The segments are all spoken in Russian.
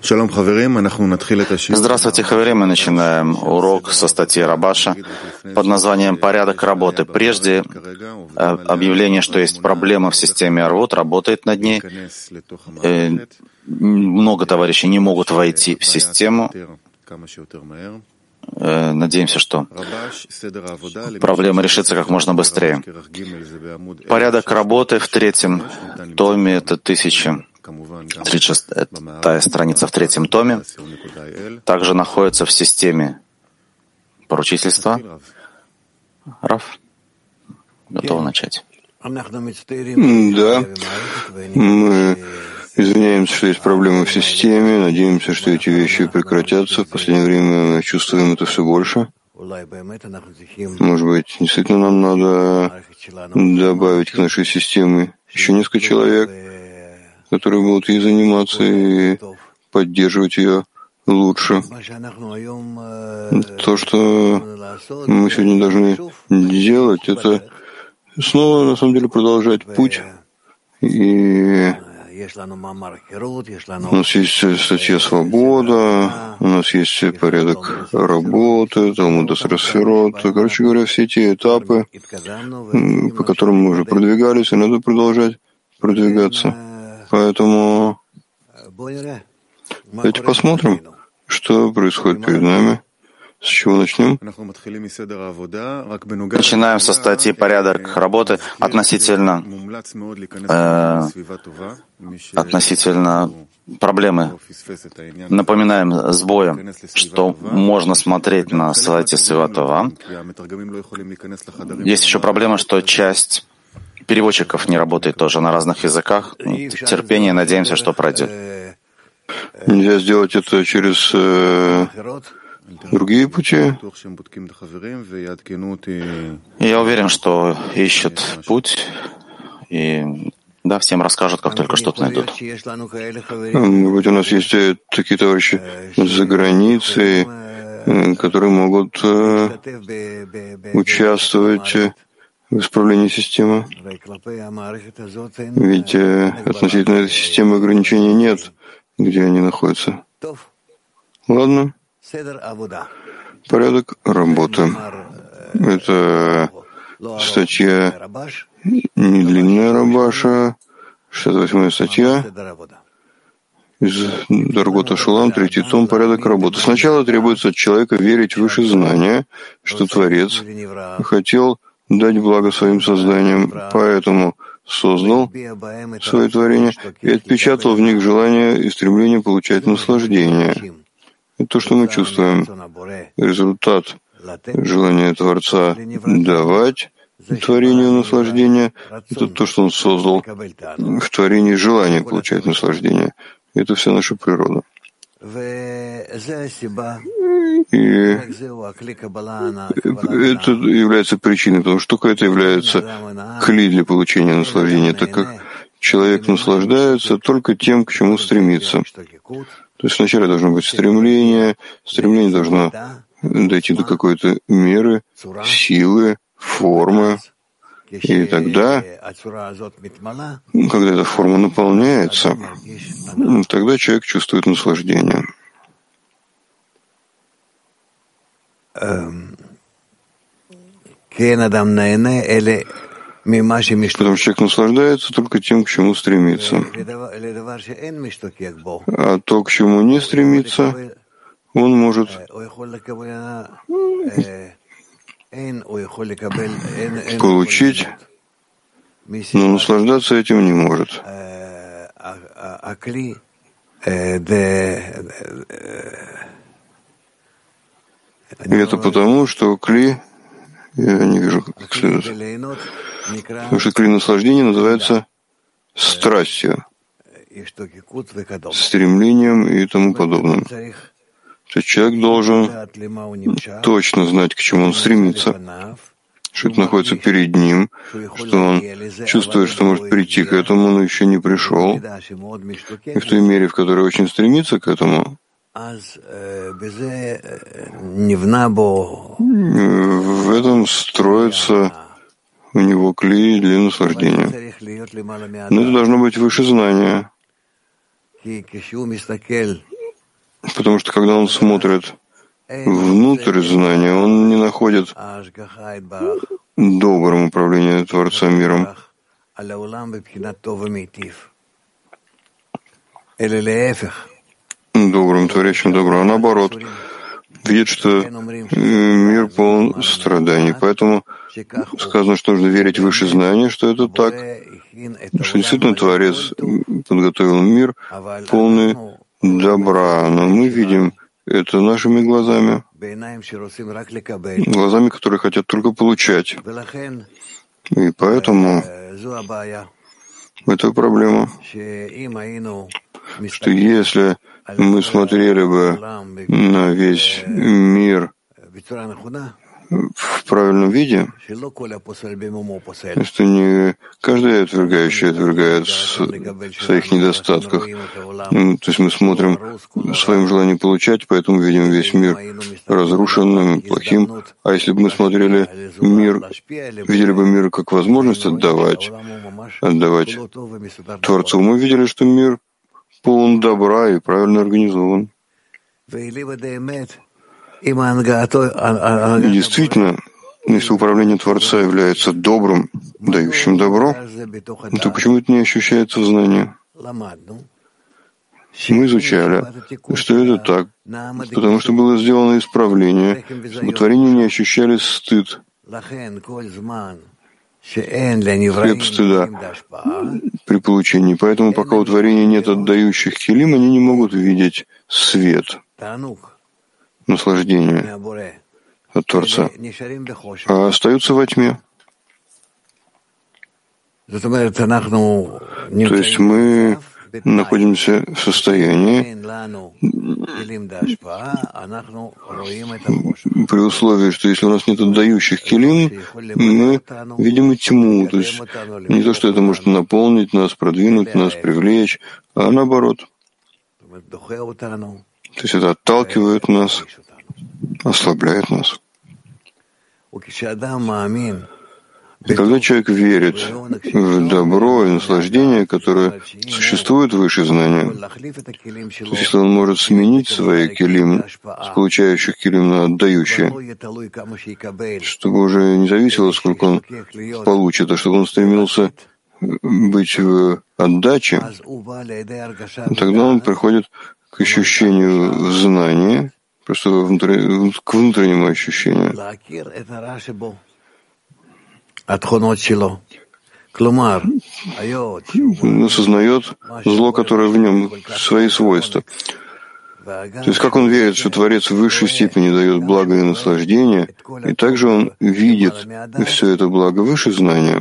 Здравствуйте, хаверим. Мы начинаем урок со статьи Рабаша под названием «Порядок работы». Прежде объявление, что есть проблема в системе Арвот, работает над ней. Много товарищей не могут войти в систему. Надеемся, что проблема решится как можно быстрее. Порядок работы в третьем томе — это 1036-я страница в третьем томе. Также находится в системе поручительства. Раф, готов начать? Да. Мы извиняемся, что есть проблемы в системе. Надеемся, что эти вещи прекратятся. В последнее время мы чувствуем это все больше. Может быть, действительно нам надо добавить к нашей системе еще несколько человек, которые будут ей заниматься и поддерживать ее лучше. То, что мы сегодня должны делать, это снова, на самом деле, продолжать путь. И у нас есть статья «Свобода», у нас есть порядок работы, Талмуд ас-Сферот. Короче говоря, все те этапы, по которым мы уже продвигались, и надо продолжать продвигаться. Поэтому давайте посмотрим, что происходит перед нами. С чего начнем? Начинаем со статьи «Порядок работы» относительно проблемы. Напоминаем сбоя, что можно смотреть на сайте Святого. Есть еще проблема, что часть переводчиков не работает тоже на разных языках. Терпение, надеемся, что пройдет. Нельзя сделать это через другие пути. Я уверен, что ищут путь, и да, всем расскажут, как только что-то найдут. Может быть, у нас есть такие товарищи за границей, которые могут участвовать в исправлении системы. Ведь относительно этой системы ограничений нет, где они находятся. Ладно. Порядок работы. Это статья не длинная Рабаша, 68-я статья из Даргота Шулам, 3-й том, порядок работы. Сначала требуется от человека верить в высшее знание, что Творец хотел дать благо своим созданиям, поэтому создал свое творение и отпечатал в них желание и стремление получать наслаждение. Это то, что мы чувствуем. Результат желания Творца давать творению наслаждение — это то, что Он создал в творении желание получать наслаждение. Это вся наша природа. И это является причиной, потому что только это является кли для получения наслаждения, так как человек наслаждается только тем, к чему стремится. То есть вначале должно быть стремление должно дойти до какой-то меры, силы, формы. И тогда, когда эта форма наполняется, тогда человек чувствует наслаждение. Потому что человек наслаждается только тем, к чему стремится. А то, к чему не стремится, он может получить, но наслаждаться этим не может. И это потому, что кли, я не вижу, как следует, потому что кли наслаждения называется страстью, стремлением и тому подобным. То есть человек должен точно знать, к чему он стремится, что это находится перед ним, что он чувствует, что может прийти к этому, но еще не пришел. И в той мере, в которой очень стремится к этому, в этом строится у него клей для наслаждения. Но это должно быть выше знания. Потому что когда он смотрит внутрь знания, он не находит добрым управления Творца миром, добрым, творящим добро, а наоборот, видит, что мир полон страданий. Поэтому сказано, что нужно верить в высшее знание, что это так, что действительно Творец подготовил мир полный добра, но мы видим это нашими глазами, которые хотят только получать. И поэтому это проблема, что если мы смотрели бы на весь мир в правильном виде, что не каждый отвергающий отвергает в своих недостатках. То есть мы смотрим в своем желании получать, поэтому видим весь мир разрушенным, плохим. А если бы мы смотрели мир, видели бы мир как возможность отдавать Творцу, мы видели, что мир полон добра и правильно организован. И действительно, если управление Творца является добрым, дающим добро, то почему это не ощущается в знании? Мы изучали, что это так, потому что было сделано исправление, чтобы творения не ощущали стыд, хлеб стыда при получении. Поэтому пока у творения нет отдающих килим, они не могут видеть свет, наслаждение от Творца, а остаются во тьме. То есть мы находимся в состоянии, при условии, что если у нас нет отдающих килим, мы видим и тьму. То есть не то, что это может наполнить нас, продвинуть нас, привлечь, а наоборот. То есть это отталкивает нас, ослабляет нас. И когда человек верит в добро и наслаждение, которое существует выше знания, то есть если он может сменить свои килим с получающих килим на отдающие, чтобы уже не зависело, сколько он получит, а чтобы он стремился быть в отдаче, тогда он приходит к ощущению знания, просто к внутреннему ощущению. Он осознает зло, которое в нем, свои свойства. То есть как он верит, что Творец в высшей степени дает благо и наслаждение, и также он видит все это благо выше знания,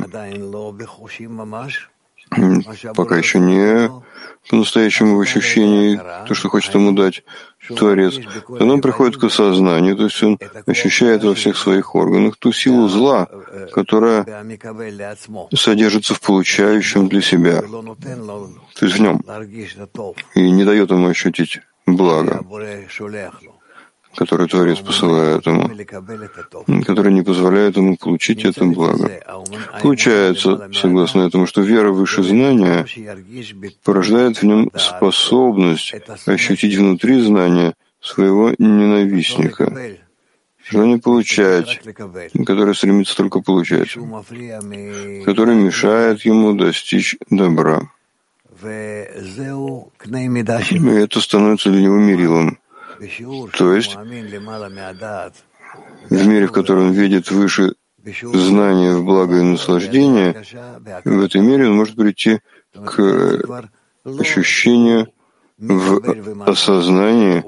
пока еще не по-настоящему в ощущении то, что хочет ему дать Творец. Тогда он приходит к осознанию, то есть он ощущает во всех своих органах ту силу зла, которая содержится в получающем для себя, то есть в нем, и не дает ему ощутить благо, которое Творец посылает ему, которое не позволяет ему получить это благо. Получается, согласно этому, что вера выше знания порождает в нем способность ощутить внутри знания своего ненавистника, желание получать, которое стремится только получать, который мешает ему достичь добра. И это становится для него мерилом. То есть, в мире, в котором он видит выше знания в благо и наслаждение, в этой мере он может прийти к ощущению в осознании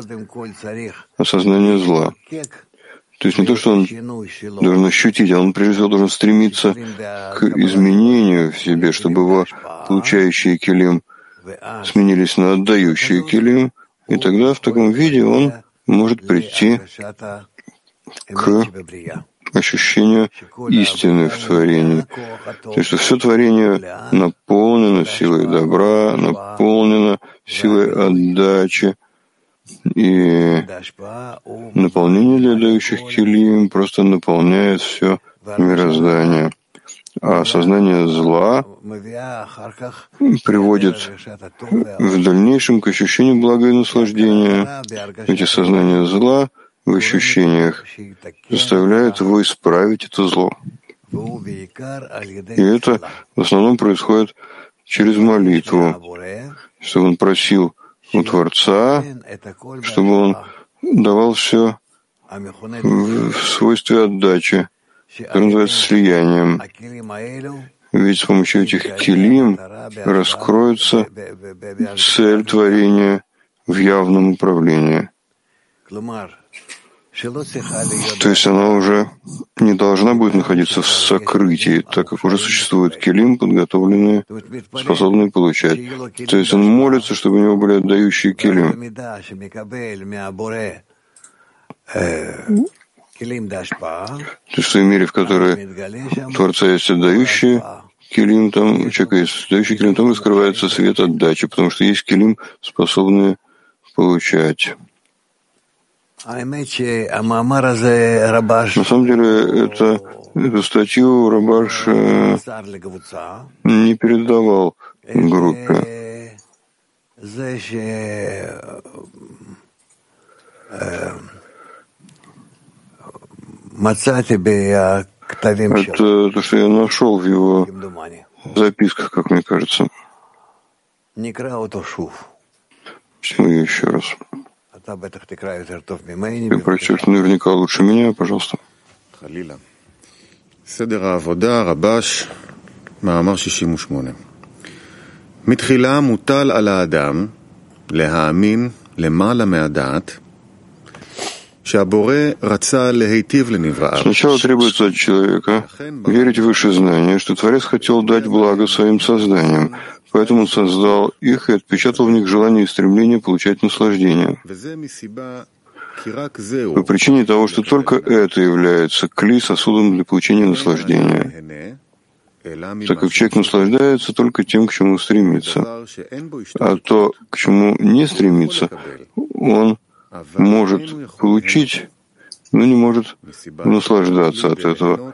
зла. То есть не то, что он должен ощутить, а он прежде всего должен стремиться к изменению в себе, чтобы его получающие килим сменились на отдающие килим, и тогда в таком виде он может прийти к ощущению истины в творении. То есть, что все творение наполнено силой добра, наполнено силой отдачи, и наполнение для отдающих килим просто наполняет все мироздание. а сознание зла приводит в дальнейшем к ощущению блага и наслаждения. Эти сознания зла в ощущениях заставляют его исправить это зло. И это в основном происходит через молитву, чтобы он просил у Творца, чтобы он давал все в свойстве отдачи, которое называется слиянием. Ведь с помощью этих килим раскроется цель творения в явном управлении. То есть она уже не должна будет находиться в сокрытии, так как уже существуют килим, подготовленные, способные получать. То есть он молится, чтобы у него были отдающие килим. То есть в той мере, в которой у Творца есть отдающие килим, там у человека есть отдающий килим, там раскрывается свет отдачи, потому что есть килим, способные получать. На самом деле, эту статью Рабаш не передавал группе. Это то, что я нашел в его записках, как мне кажется. Почему я еще раз? Ты прочтешь наверняка лучше меня, пожалуйста. סדר העבודה, רבש, מאמר 68. מתחילה מוטל על האדם להאמין למעלה מהדעת שהבורא רצה להיטיב לנבראיו. Сначала требуется от человека верить в высшее знание, что Творец хотел дать благо своим созданиям, поэтому он создал их и отпечатал в них желание и стремление получать наслаждение. По причине того, что только это является кли сосудом для получения наслаждения, так как человек наслаждается только тем, к чему стремится, а то, к чему не стремится, он может получить, но не может наслаждаться от этого,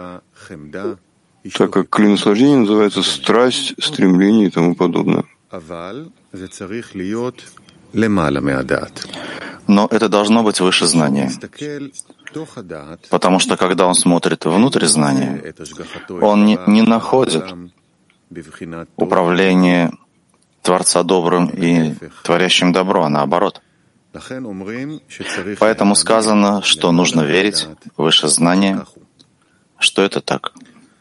так как кли наслаждения называется страсть, стремление и тому подобное. Но это должно быть выше знания, потому что когда он смотрит внутрь знания, он не находит управление Творца добрым и творящим добро, а наоборот. Поэтому сказано, что нужно верить выше знания, что это так.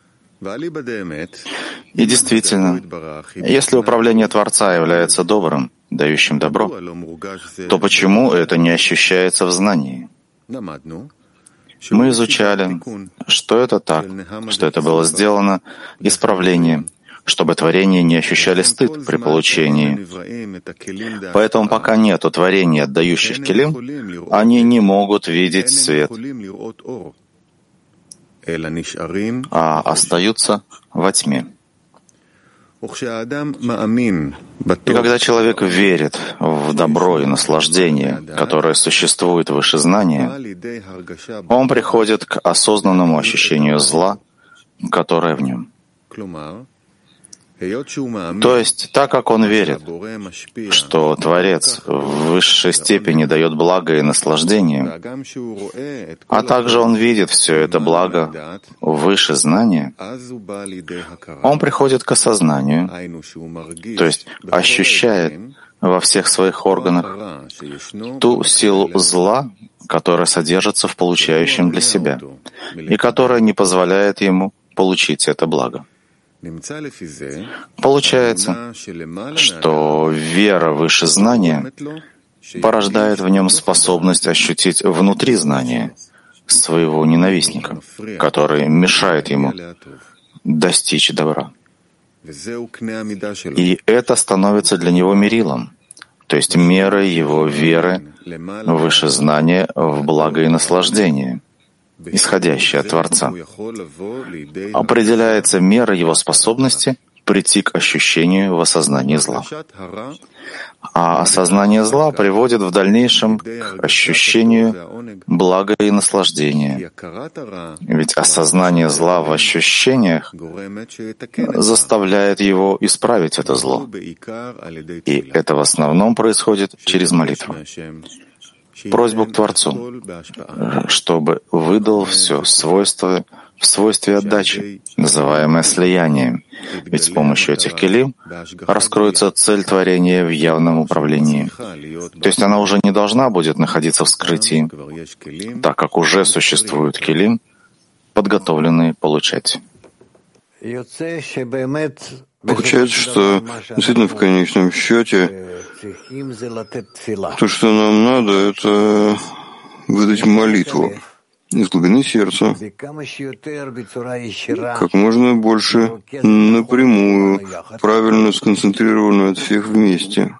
И действительно, если управление Творца является добрым, дающим добро, то почему это не ощущается в знании? Мы изучали, что это так, что это было сделано исправлением, чтобы творения не ощущали стыд при получении. Поэтому пока нет творения, отдающих килим, они не могут видеть свет, а остаются во тьме. И когда человек верит в добро и наслаждение, которое существует выше знания, он приходит к осознанному ощущению зла, которое в нем. То есть, так как он верит, что Творец в высшей степени дает благо и наслаждение, а также он видит все это благо выше знания, он приходит к осознанию, то есть ощущает во всех своих органах ту силу зла, которая содержится в получающем для себя, и которая не позволяет ему получить это благо. Получается, что вера выше знания порождает в нем способность ощутить внутри знания своего ненавистника, который мешает ему достичь добра. И это становится для него мерилом, то есть мерой его веры выше знания в благо и наслаждение, исходящее от Творца. Определяется мера его способности прийти к ощущению в осознании зла. А осознание зла приводит в дальнейшем к ощущению блага и наслаждения. Ведь осознание зла в ощущениях заставляет его исправить это зло. И это в основном происходит через молитву. Просьбу к Творцу, чтобы выдал все в свойстве отдачи, называемое слиянием. Ведь с помощью этих келим раскроется цель творения в явном управлении. То есть она уже не должна будет находиться в скрытии, так как уже существуют келим, подготовленные получать. Получается, что действительно в конечном счете то, что нам надо, это выдать молитву из глубины сердца, как можно больше напрямую, правильно сконцентрированную от всех вместе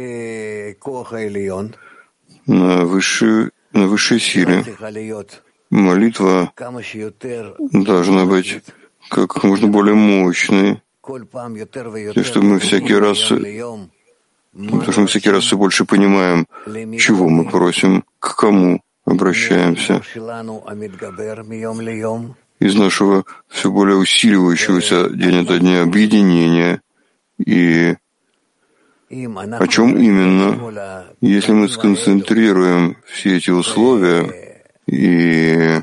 на высшей силе. Молитва должна быть как можно более мощной, чтобы мы всякий раз все больше понимаем, чего мы просим, к кому обращаемся. Из нашего все более усиливающегося день ото дня объединения. И о чем именно? Если мы сконцентрируем все эти условия и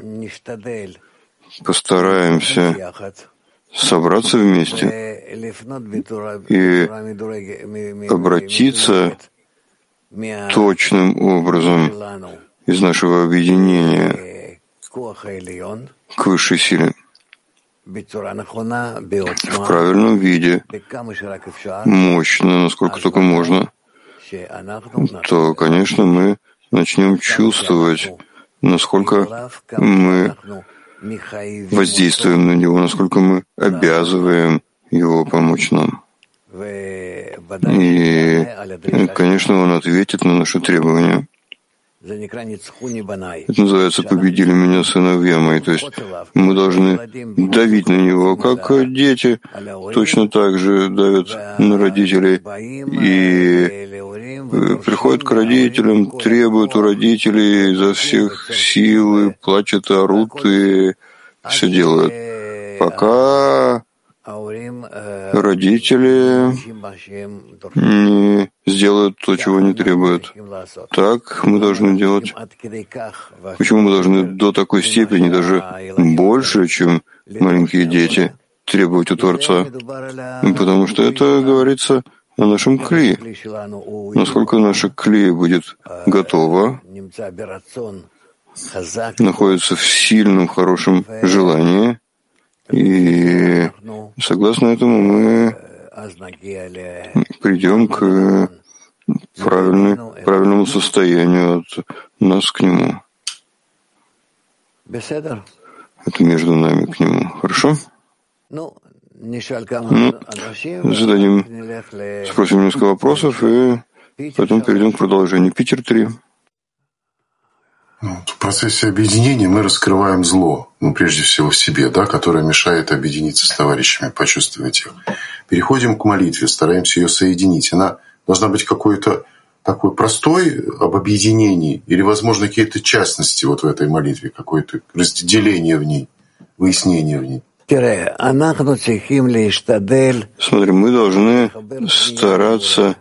постараемся собраться вместе и обратиться точным образом из нашего объединения к высшей силе в правильном виде, мощно, насколько только можно, то, конечно, мы начнем чувствовать, насколько мы воздействуем на него, насколько мы обязываем его помочь нам. И, конечно, он ответит на наши требования. Это называется «победили меня сыновья мои». То есть мы должны давить на него, как дети точно так же давят на родителей и приходят к родителям, требуют у родителей изо всех сил, и плачут, и орут, и все делают. Пока родители не сделают то, чего они требуют. Так мы должны делать. Почему мы должны до такой степени, даже больше, чем маленькие дети, требовать у Творца? Потому что это говорится о нашем кли. Насколько наше кли будет готово, находится в сильном, хорошем желании, и согласно этому мы придем к правильному состоянию от нас к нему. Это между нами к нему. Хорошо? Спросим несколько вопросов и потом перейдем к продолжению. Питер 3. В процессе объединения мы раскрываем зло, прежде всего в себе, которое мешает объединиться с товарищами, почувствовать их. Переходим к молитве, стараемся ее соединить. Она должна быть какой-то такой простой об объединении или, возможно, какие-то частности в этой молитве, какое-то разделение в ней, выяснение в ней. Смотри, мы должны стараться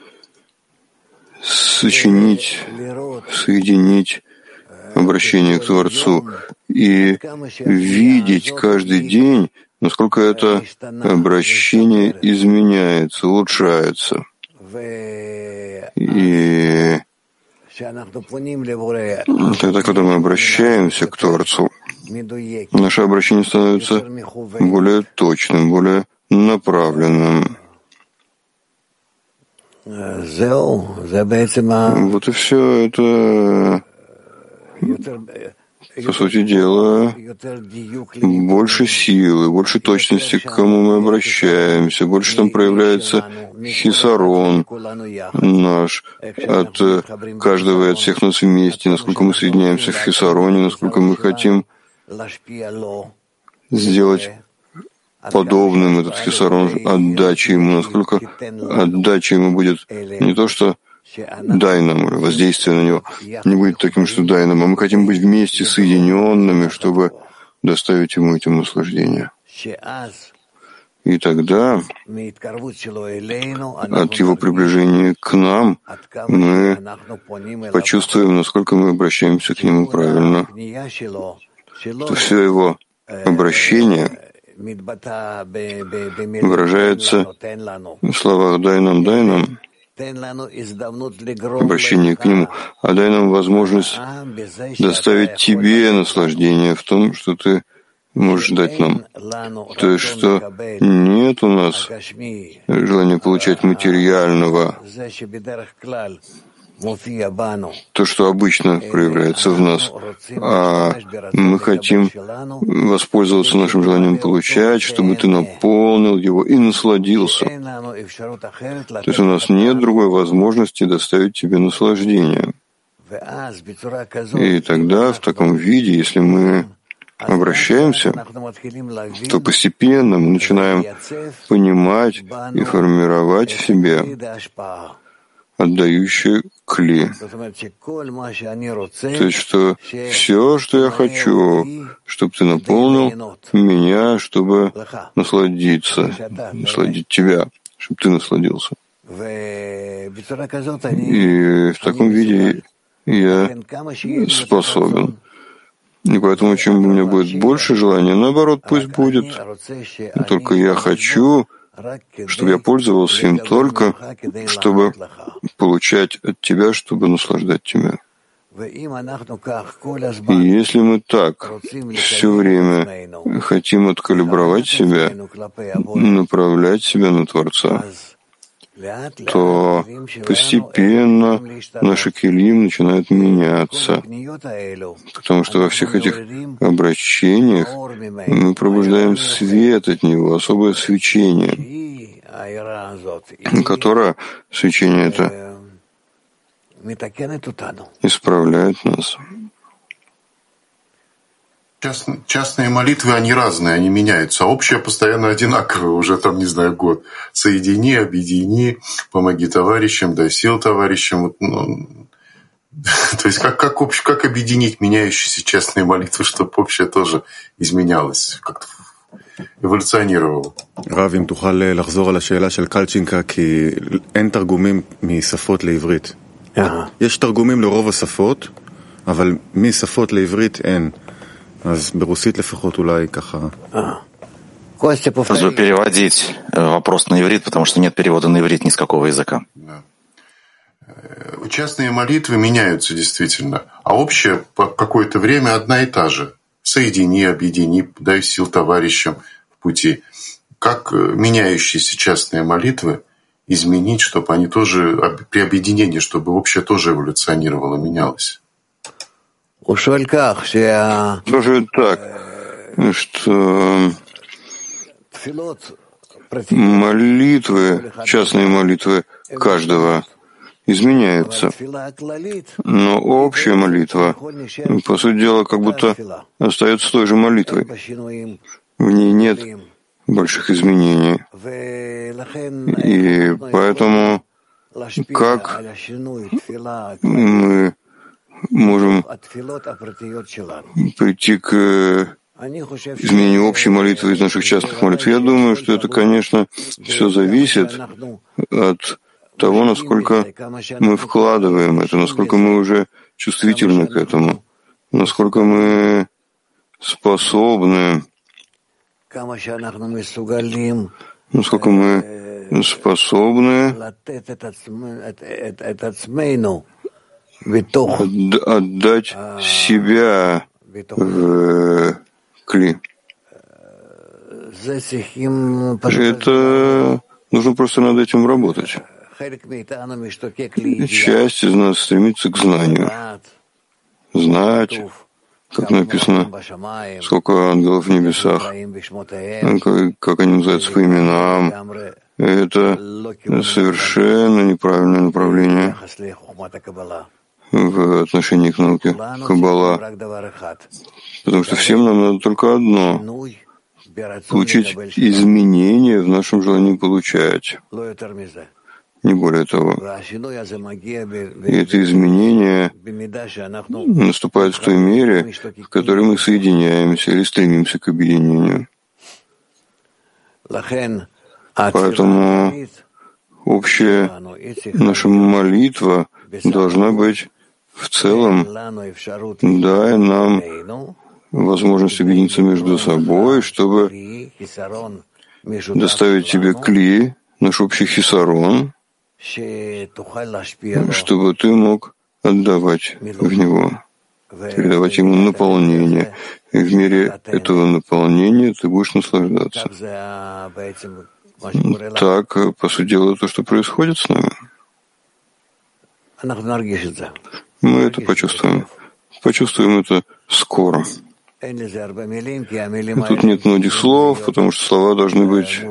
соединить обращение к Творцу и видеть каждый день, насколько это обращение изменяется, улучшается. И тогда, когда мы обращаемся к Творцу, наше обращение становится более точным, более направленным. Вот и все это, по сути дела, больше силы, больше точности, к кому мы обращаемся, больше там проявляется хисарон наш от каждого и от всех нас вместе, насколько мы соединяемся в хисароне, насколько мы хотим сделать подобным этот хисарон отдачи ему, насколько отдача ему будет не то, что дай нам, или воздействие на него не будет таким, что дай нам, а мы хотим быть вместе соединенными, чтобы доставить ему эти наслаждения. И тогда от его приближения к нам мы почувствуем, насколько мы обращаемся к нему правильно, что все его обращение выражается в словах «дай нам», обращение к нему, а дай нам возможность доставить тебе наслаждение в том, что ты можешь дать нам. То есть, что нет у нас желания получать материального, то, что обычно проявляется в нас, а мы хотим воспользоваться нашим желанием получать, чтобы ты наполнил его и насладился. То есть у нас нет другой возможности доставить тебе наслаждение. И тогда в таком виде, если мы обращаемся, то постепенно мы начинаем понимать и формировать в себе отдающий кли. То есть, что все, что я хочу, чтобы ты наполнил меня, чтобы насладиться, насладить тебя, чтобы ты насладился. И в таком виде я способен. И поэтому, чем у меня будет больше желания, наоборот, пусть будет. Только я хочу, чтобы я пользовался им только, чтобы получать от тебя, чтобы наслаждать тебя. И если мы так все время хотим откалибровать себя, направлять себя на Творца, то постепенно наши келим начинают меняться, потому что во всех этих обращениях мы пробуждаем свет от него, особое свечение, которое свечение это исправляет нас. Частные молитвы, они разные, они меняются. А общее постоянно одинаковое, уже там, не знаю, год. Соедини, объедини, помоги товарищам, дай сил товарищам. Вот, ну, то есть как объединить меняющиеся частные молитвы, чтобы общее тоже изменялось, как-то эволюционировало. רב, אם תוכל לחזור על השאלה של קלצ'ינקה, כי אין תרגומים משפות לעברית. יש תרגומים לרוב השפות, אבל משפות לעברית אין. אז ברוסית לפחות אולי ככה. Просьба переводить вопрос на иврит, потому что нет перевода на иврит ни с какого языка. Да. Частные молитвы меняются действительно, а общее по какое-то время одна и та же. Соедини, объедини, дай сил товарищам в пути. Как меняющиеся частные молитвы изменить, чтобы они тоже при объединении, чтобы общее тоже эволюционировало, менялось? Спрашивает так, что молитвы, частные молитвы каждого изменяются, но общая молитва, по сути дела, как будто остается той же молитвой. В ней нет больших изменений. И поэтому как мы можем прийти к изменению общей молитвы из наших частных молитв? Я думаю, что это, конечно, все зависит от того, насколько мы вкладываем это, насколько мы уже чувствительны к этому, насколько мы способны, отдать себя в кли. Это нужно просто над этим работать. Часть из нас стремится к знанию. Знать, как написано, сколько ангелов в небесах, как они называются по именам. Это совершенно неправильное направление в отношении к науке Каббала. Потому что всем нам надо только одно. получить изменения в нашем желании получать. Не более того. И это изменение наступает в той мере, в которой мы соединяемся или стремимся к объединению. Поэтому общая наша молитва должна быть в целом, дай нам возможность объединиться между собой, чтобы доставить тебе кли, наш общий хисарон, чтобы ты мог отдавать в него, передавать ему наполнение. И в мире этого наполнения ты будешь наслаждаться. Так, по сути дела, то, что происходит с нами. Мы это почувствуем. Почувствуем это скоро. Тут нет многих слов, потому что слова должны быть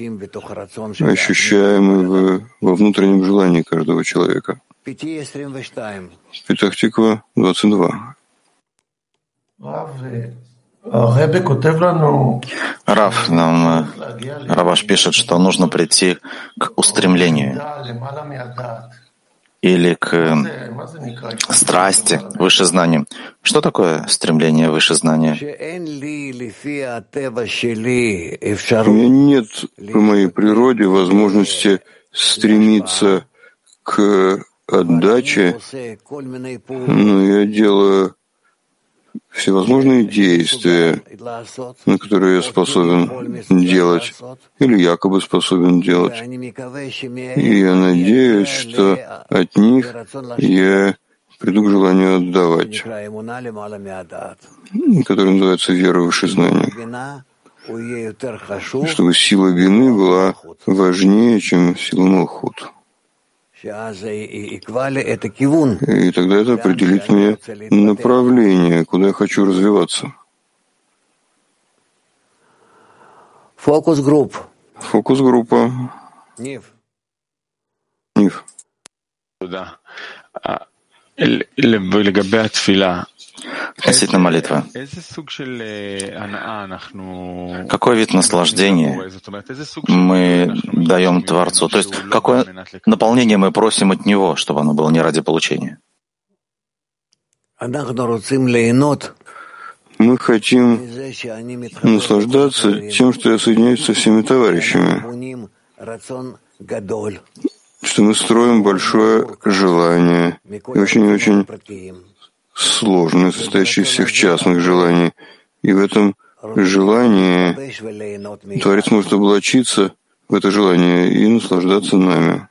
ощущаемы во внутреннем желании каждого человека. Петах Тиква, 22. Рав, нам Раваш пишет, что нужно прийти к устремлению или к страсти, выше знанию. Что такое стремление выше знания? У меня нет по моей природе возможности стремиться к отдаче, но я делаю всевозможные действия, на которые я способен делать, или якобы способен делать. И я надеюсь, что от них я приду к желанию отдавать, которое называется вера выше знания, чтобы сила бины была важнее, чем сила Малхут. И тогда это определит мне направление, куда я хочу развиваться. Фокус-группа. Нив. Относительно молитвы. Какой вид наслаждения мы даем Творцу? То есть, какое наполнение мы просим от Него, чтобы оно было не ради получения? Мы хотим наслаждаться тем, что я соединяюсь со всеми товарищами, что мы строим большое желание, и очень-очень сложное, состоящее из всех частных желаний. И в этом желании Творец может облачиться в это желание и наслаждаться нами.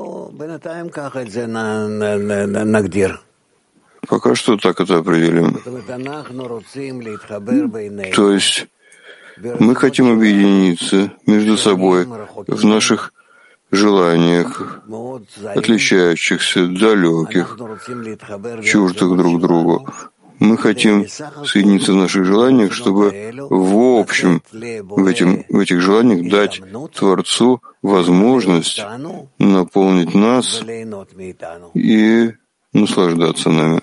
Пока что так это определим. То есть мы хотим объединиться между собой в наших желаниях, отличающихся, далеких, чуждых друг другу. Мы хотим соединиться в наших желаниях, чтобы в общем в этих желаниях дать Творцу возможность наполнить нас и наслаждаться нами.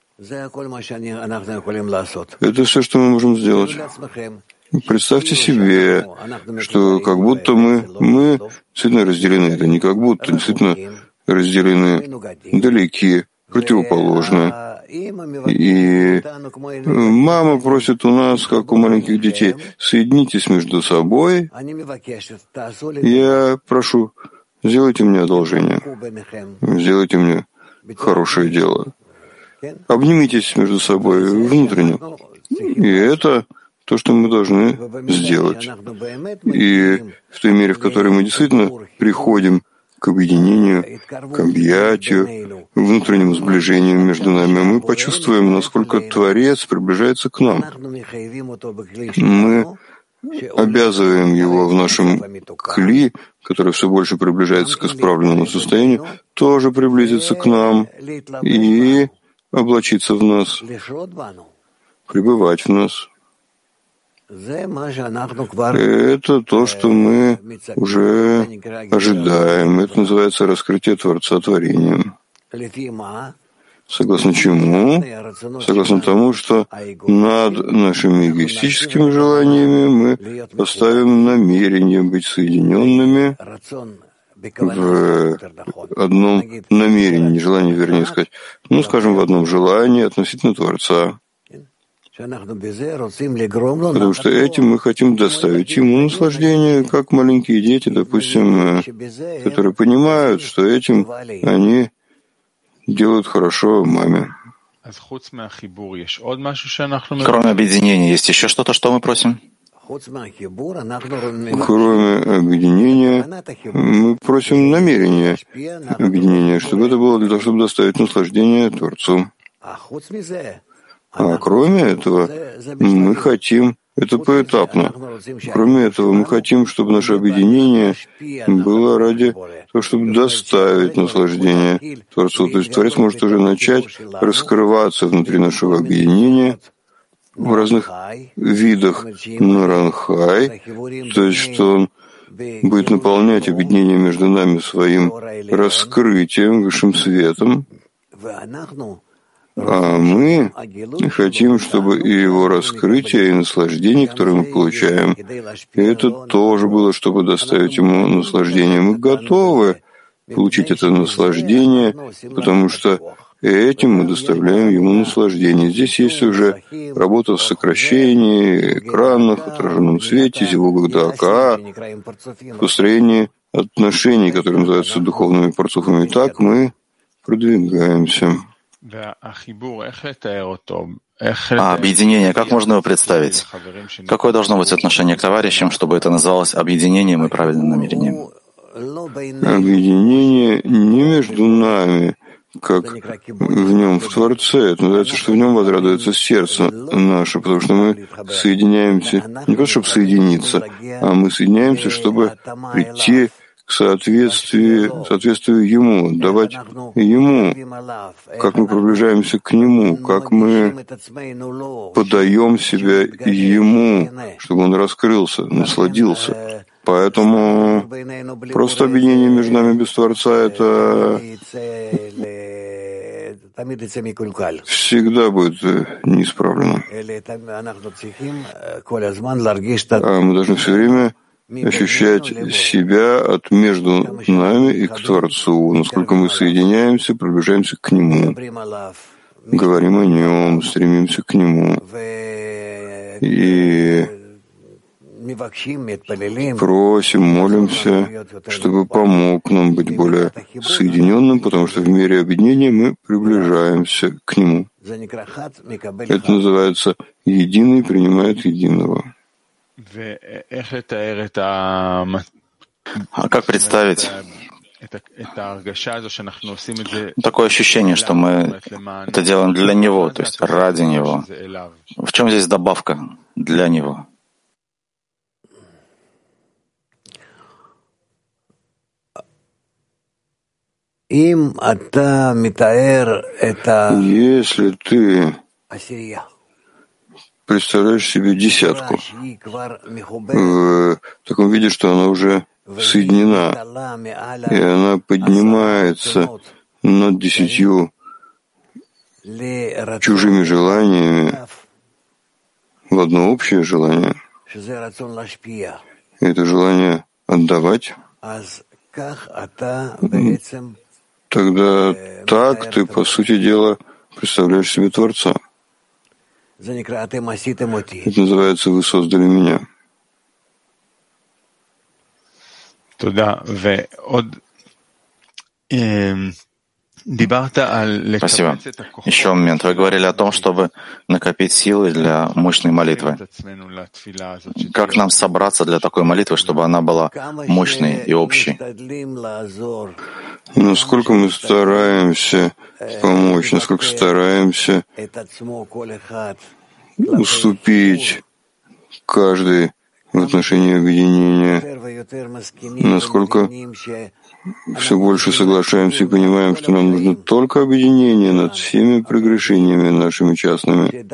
Это все, что мы можем сделать. Представьте себе, что как будто мы действительно разделены. Это не как будто, действительно разделены, далеки, противоположны. И мама просит у нас, как у маленьких детей, соединитесь между собой. Я прошу, сделайте мне одолжение, сделайте мне хорошее дело. Обнимитесь между собой внутренне. И это то, что мы должны сделать. И в той мере, в которой мы действительно приходим к объединению, к объятию, внутреннему сближению между нами, мы почувствуем, насколько Творец приближается к нам. Мы обязываем его в нашем кли, который все больше приближается к исправленному состоянию, тоже приблизиться к нам и облачиться в нас, пребывать в нас. Это то, что мы уже ожидаем. Это называется раскрытие Творца творением. Согласно чему? Согласно тому, что над нашими эгоистическими желаниями мы поставим намерение быть соединенными в одном намерении, не желание, вернее сказать, скажем, в одном желании относительно Творца. Потому что этим мы хотим доставить ему наслаждение, как маленькие дети, допустим, которые понимают, что этим они делают хорошо маме. Кроме объединения, есть еще что-то, что мы просим? Кроме объединения, мы просим намерения объединения, чтобы это было для того, чтобы доставить наслаждение Творцу. А кроме этого, мы хотим, это поэтапно, кроме этого, мы хотим, чтобы наше объединение было ради того, чтобы доставить наслаждение Творцу. То есть Творец может уже начать раскрываться внутри нашего объединения в разных видах наранхай, то есть что он будет наполнять объединение между нами своим раскрытием, высшим светом, а мы хотим, чтобы и его раскрытие, и наслаждение, которое мы получаем, и это тоже было, чтобы доставить ему наслаждение. Мы готовы получить это наслаждение, потому что этим мы доставляем ему наслаждение. Здесь есть уже работа в сокращении экранах, отраженном свете, зивугах дака, построении отношений, которые называются духовными парцуфами. И так мы продвигаемся. А объединение, как можно его представить? Какое должно быть отношение к товарищам, чтобы это называлось объединением и правильным намерением? Объединение не между нами, как в нем, в Творце. Это называется, что в нем возрадуется сердце наше, потому что мы соединяемся не просто, чтобы соединиться, а мы соединяемся, чтобы прийти к соответствию Ему, давать Ему, как мы приближаемся к Нему, как мы подаем себя Ему, чтобы Он раскрылся, насладился. Поэтому просто объединение между нами без Творца — это всегда будет неисправлено. А мы должны все время ощущать себя от между нами и к Творцу, насколько мы соединяемся, приближаемся к Нему, говорим о Нем, стремимся к Нему и просим, молимся, чтобы помог нам быть более соединенным, потому что в мире объединения мы приближаемся к Нему. Это называется «единый принимает единого». А как представить такое ощущение, что мы это делаем для Него, то есть ради Него? В чем здесь добавка для Него? Если ты представляешь себе десятку в таком виде, что она уже соединена, и она поднимается над 10 чужими желаниями в одно общее желание, и это желание отдавать, тогда так ты, по сути дела, представляешь себе Творца. Это называется «Вы создали меня». Спасибо. Еще момент. Вы говорили о том, чтобы накопить силы для мощной молитвы. Как нам собраться для такой молитвы, чтобы она была мощной и общей? Насколько мы стараемся помочь, насколько стараемся уступить каждый в отношении объединения, насколько все больше соглашаемся и понимаем, что нам нужно только объединение над всеми прегрешениями нашими частными,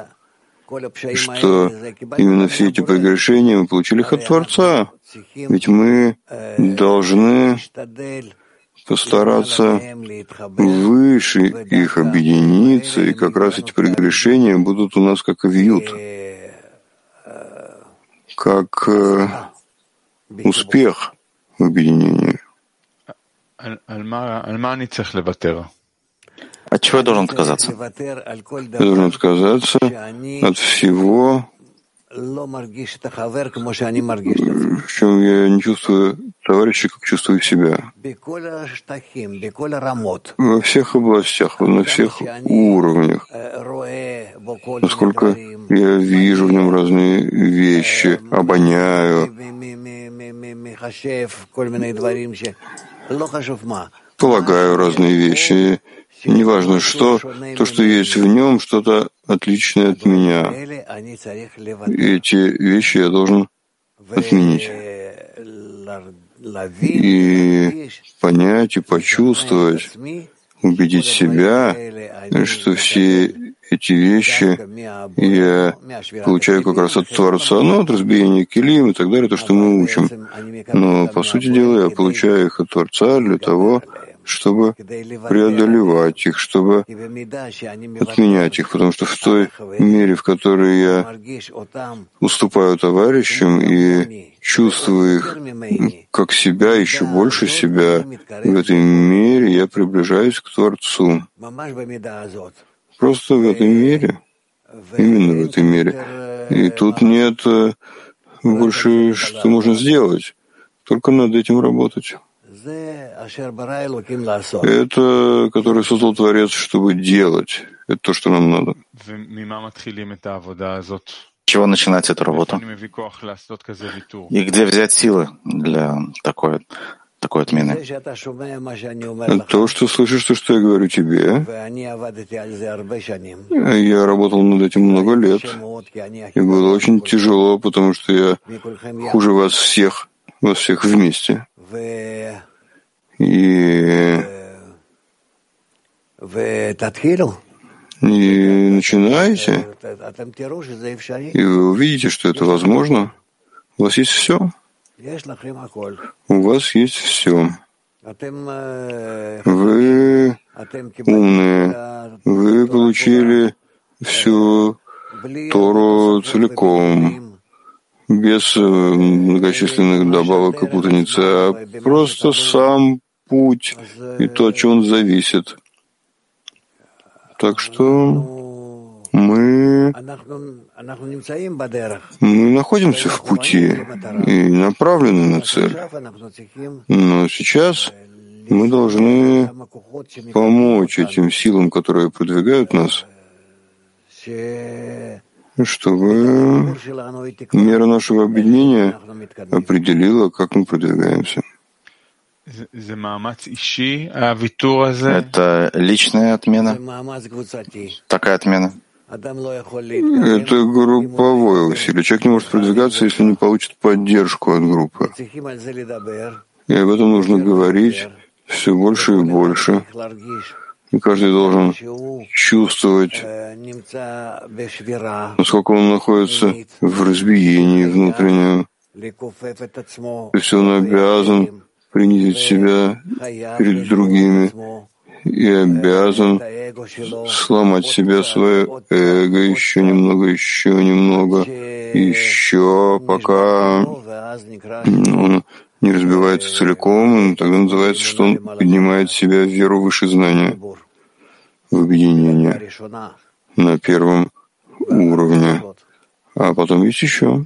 что именно все эти прегрешения мы получили их от Творца, ведь мы должны постараться выше их объединиться, и как раз эти прегрешения будут у нас как вьют, как успех в объединении. От чего я должен отказаться? Я должен отказаться от всего, в чем я не чувствую товарища, как чувствую себя. Во всех областях, на всех уровнях. Насколько я вижу в нем разные вещи, обоняю, полагаю разные вещи. Неважно что, то, что есть в нем, что-то отличное от меня. Эти вещи я должен отменить. И понять, и почувствовать, убедить себя, что все эти вещи я получаю как раз от Творца, от разбиения килим и так далее, то, что мы учим. Но, по сути дела, я получаю их от Творца для того, чтобы преодолевать их, чтобы отменять их, потому что в той мере, в которой я уступаю товарищам и чувствую их как себя, еще больше себя, в этой мере я приближаюсь к Творцу. Просто в этой мере, именно в этой мере. И тут нет больше, что можно сделать, только над этим работать. Это, которое создал Творец, чтобы делать. Это то, что нам надо. С чего начинать эту работу? И где взять силы для такой отмены? То, что слышишь, то, что я говорю тебе. Я работал над этим много лет. И было очень тяжело, потому что я хуже вас всех вместе. И начинайте, и вы увидите, что это возможно. У вас есть все. У вас есть все. Вы умные. Вы получили всю Тору целиком, без многочисленных добавок и путаницы, а просто сам путь и то, от чего он зависит. Так что мы находимся в пути и направлены на цель. Но сейчас мы должны помочь этим силам, которые продвигают нас, чтобы мера нашего объединения определила, как мы продвигаемся. Это личная отмена? Такая отмена? Это групповое усилие. Человек не может продвигаться, если не получит поддержку от группы. И об этом нужно говорить все больше и больше. И каждый должен чувствовать, насколько он находится в разбиении внутреннем. То есть он обязан принизить себя перед другими и обязан сломать себя, свое эго еще немного, еще, пока он не разбивается целиком, тогда называется, что он поднимает себя в веру выше знания, в объединение на первом уровне. А потом есть еще.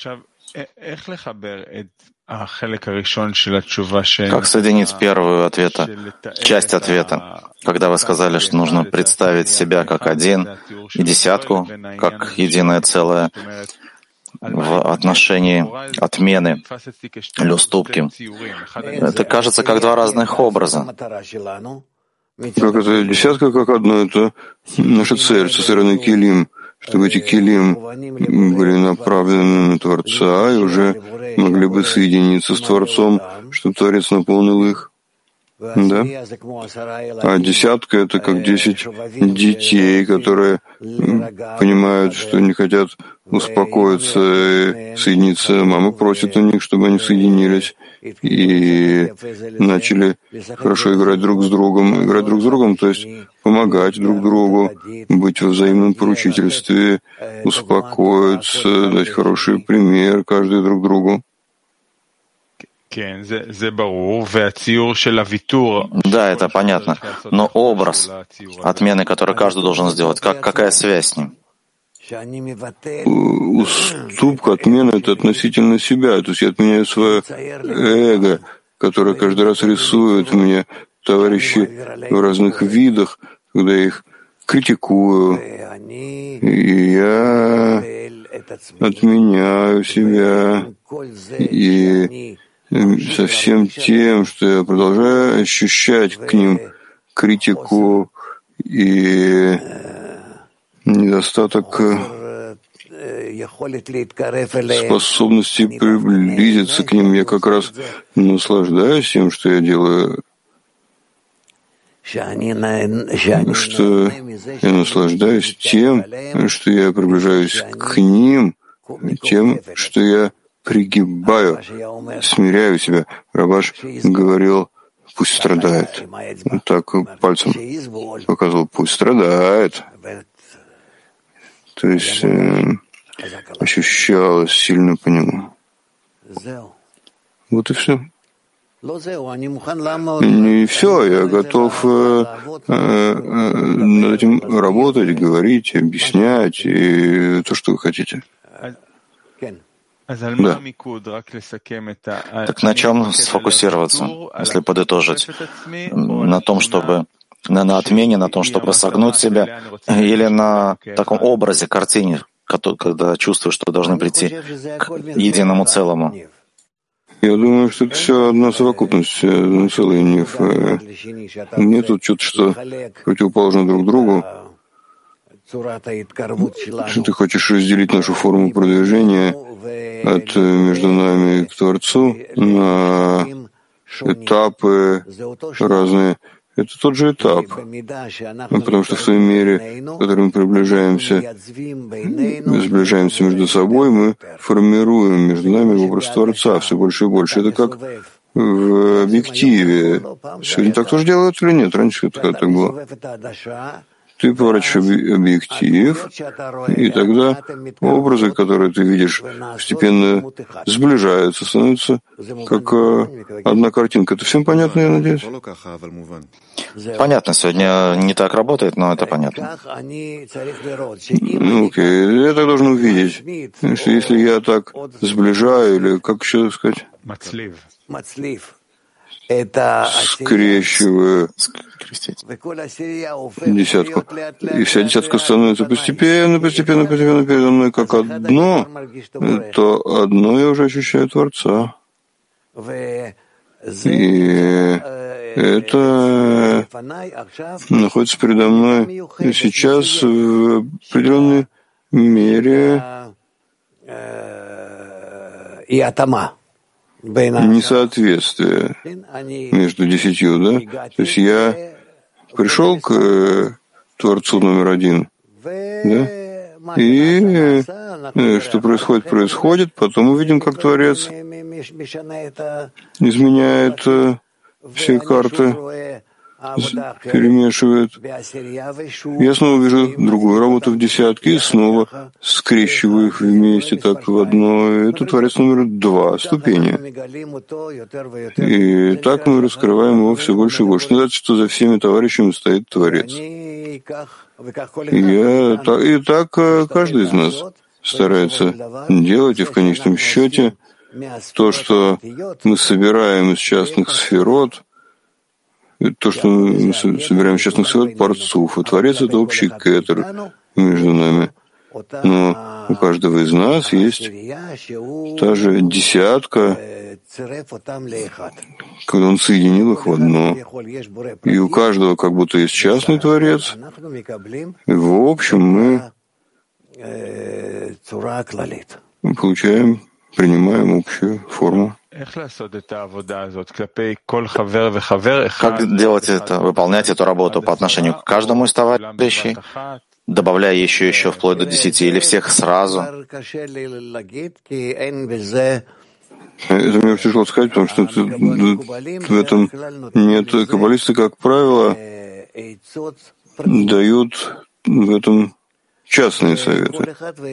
Как соединить первую часть ответа, когда вы сказали, что нужно представить себя как один и десятку, как единое целое в отношении отмены или уступки? Это кажется как два разных образа. Как это десятка, как одно, это наша цель со стороны килим, чтобы эти килим были направлены на Творца и уже могли бы соединиться с Творцом, чтобы Творец наполнил их. Да? А десятка — это как 10 детей, которые понимают, что не хотят успокоиться и соединиться. Мама просит у них, чтобы они соединились и начали хорошо играть друг с другом, то есть помогать друг другу, быть во взаимном поручительстве, успокоиться, дать хороший пример каждый друг другу. Да, это понятно. Но образ отмены, который каждый должен сделать, какая связь с ним? Уступка, отмена — это относительно себя. То есть я отменяю свое эго, которое каждый раз рисует мне товарищи в разных видах, когда я их критикую. И я отменяю себя. И со всем тем, что я продолжаю ощущать к ним критику и недостаток способности приблизиться к ним. Я как раз наслаждаюсь тем, что я делаю, что я наслаждаюсь тем, что я приближаюсь к ним, тем, что я пригибаю, смиряю себя. Рабаш говорил, пусть страдает. Так пальцем показывал, пусть страдает. То есть ощущалось сильно по нему. Вот и все. Не все, я готов над этим работать, говорить, объяснять, и то, что вы хотите. Да. Так на чем сфокусироваться, если подытожить? На том, чтобы на отмене, на том, чтобы согнуть себя, или на таком образе, картине, когда чувствуешь, что должны прийти к единому целому? Я думаю, что это все одна совокупность, целый неф. Нет тут что-то, что противоположно друг другу. Что ты хочешь разделить нашу форму продвижения от между нами к Творцу на этапы разные. Это тот же этап, потому что в той мере, в которой мы сближаемся между собой, мы формируем между нами образ Творца все больше и больше. Это как в объективе. Сегодня так тоже делают или нет? Раньше это так было. Ты поворачиваешь объектив, и тогда образы, которые ты видишь, постепенно сближаются, становятся как одна картинка. Это всем понятно, я надеюсь? Понятно, сегодня не так работает, но это понятно. Ну, окей, я так должен увидеть, что если я так сближаю, или как еще сказать? Скрещиваю десятку. И вся десятка становится постепенно передо мной как одно, то одно я уже ощущаю Творца. И это находится передо мной сейчас в определенной мере несоответствие между 10, да? То есть я пришел к Творцу номер 1, да? И что происходит, потом мы видим, как Творец изменяет все карты, перемешивает. Я снова вижу другую работу в десятке и снова скрещиваю их вместе так в одно. Это Творец номер 2, ступени. И так мы раскрываем его все больше и больше. Не значит, что за всеми товарищами стоит Творец. И так каждый из нас старается делать, и в конечном счете то, что мы собираем из частных сферот, то, что мы собираем из частных сферот, парцуф, и Творец — это общий кетер между нами. Но у каждого из нас есть та же десятка, когда он соединил их в одно. И у каждого как будто есть частный Творец. И в общем мы принимаем общую форму. Как делать это, выполнять эту работу по отношению к каждому из товарищей? добавляя еще вплоть до 10, или всех сразу? Это мне тяжело сказать, потому что в этом нет. Каббалисты, как правило, дают в этом частные советы.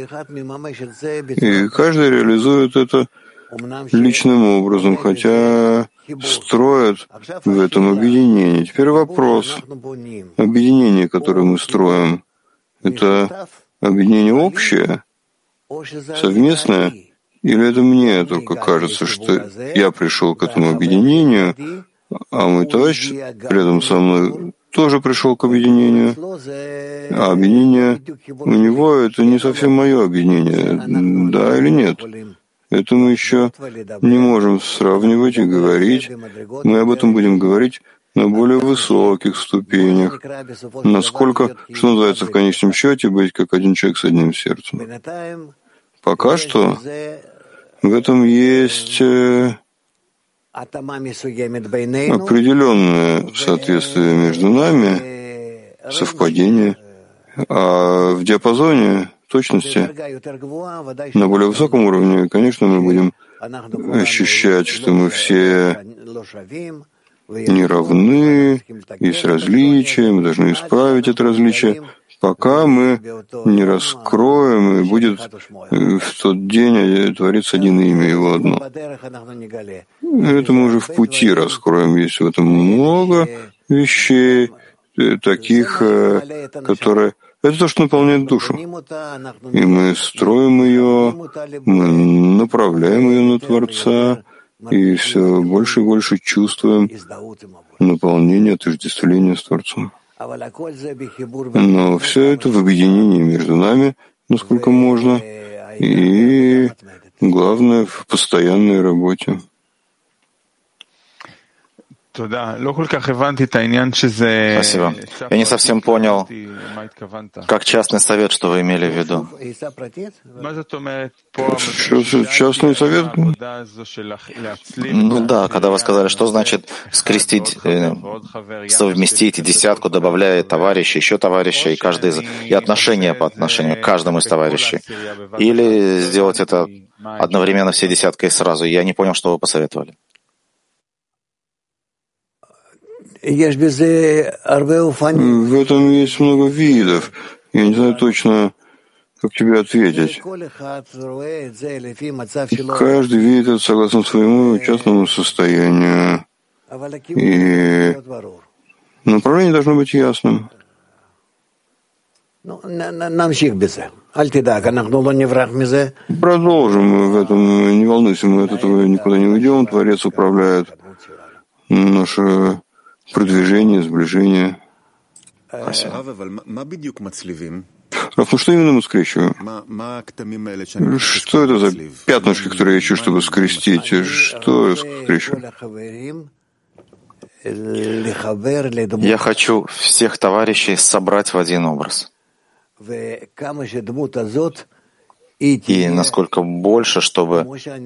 И каждый реализует это личным образом, хотя строят в этом объединение. Теперь вопрос. Объединение, которое мы строим, это объединение общее, совместное, или это мне только кажется, что я пришел к этому объединению, а мой товарищ рядом со мной тоже пришел к объединению, а объединение у него — это не совсем мое объединение, да или нет? Это мы еще не можем сравнивать и говорить. Мы об этом будем говорить на более высоких ступенях. Насколько, что называется, в конечном счете, быть как один человек с одним сердцем. Пока что в этом есть определенное соответствие между нами, совпадение, а в диапазоне точности на более высоком уровне, конечно, мы будем ощущать, что мы все не равны, есть различия, мы должны исправить это различие, пока мы не раскроем, и будет в тот день творится один имя, его одно. Это мы уже в пути раскроем. Есть в этом много вещей, таких, которые... Это то, что наполняет душу. И мы строим ее, мы направляем ее на Творца, и все больше и больше чувствуем наполнение, отождествление с Творцом. Но все это в объединении между нами, насколько можно, и, главное, в постоянной работе. Спасибо. Я не совсем понял, как частный совет, что вы имели в виду. Частный совет? Ну да, когда вы сказали, что значит скрестить, совместить десятку, добавляя товарища, еще товарища, и отношения по отношению к каждому из товарищей. Или сделать это одновременно все десяткой сразу. Я не понял, что вы посоветовали. В этом есть много видов. Я не знаю точно, как тебе ответить. Каждый видит это согласно своему частному состоянию. И направление должно быть ясным. Продолжим в этом. Не волнуйся, мы от этого никуда не уйдем. Творец управляет наше продвижение, сближение. Спасибо. Ну что именно мы скрещиваем? Что это за пятнышки, которые я ищу, чтобы скрестить? Что я скрещиваю? Я хочу всех товарищей собрать в один образ. И насколько больше, чтобы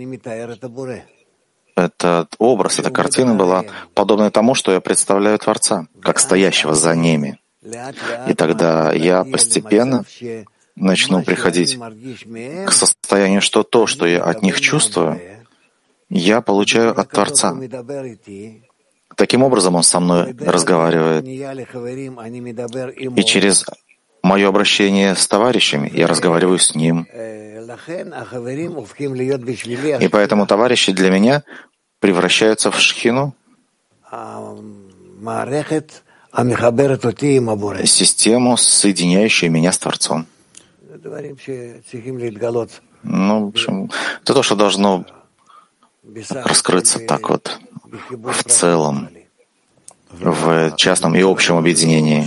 этот образ, эта картина была подобной тому, что я представляю Творца, как стоящего за ними. И тогда я постепенно начну приходить к состоянию, что то, что я от них чувствую, я получаю от Творца. Таким образом он со мной разговаривает. И через мое обращение с товарищами я разговариваю с ним. И поэтому товарищи для меня превращаются в шхину, систему, соединяющую меня с Творцом. Ну, в общем, это то, что должно раскрыться так вот в целом, в частном и общем объединении.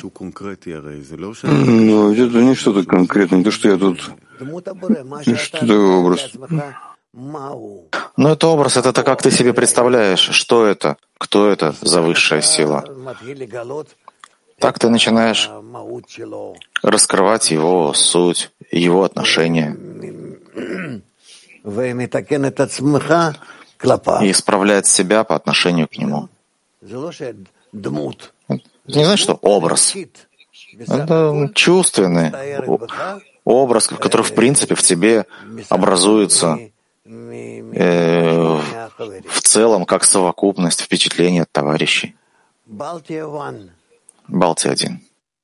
Но это не что-то конкретное, не то, что я тут... Что такое образ? Ну, это образ, это как ты себе представляешь, что это, кто это за высшая сила. Так ты начинаешь раскрывать его суть, его отношения и исправлять себя по отношению к нему. Это не значит, что образ. Это чувственный образ, который, в принципе, в тебе образуется в целом как совокупность впечатлений от товарищей. Балтия-1.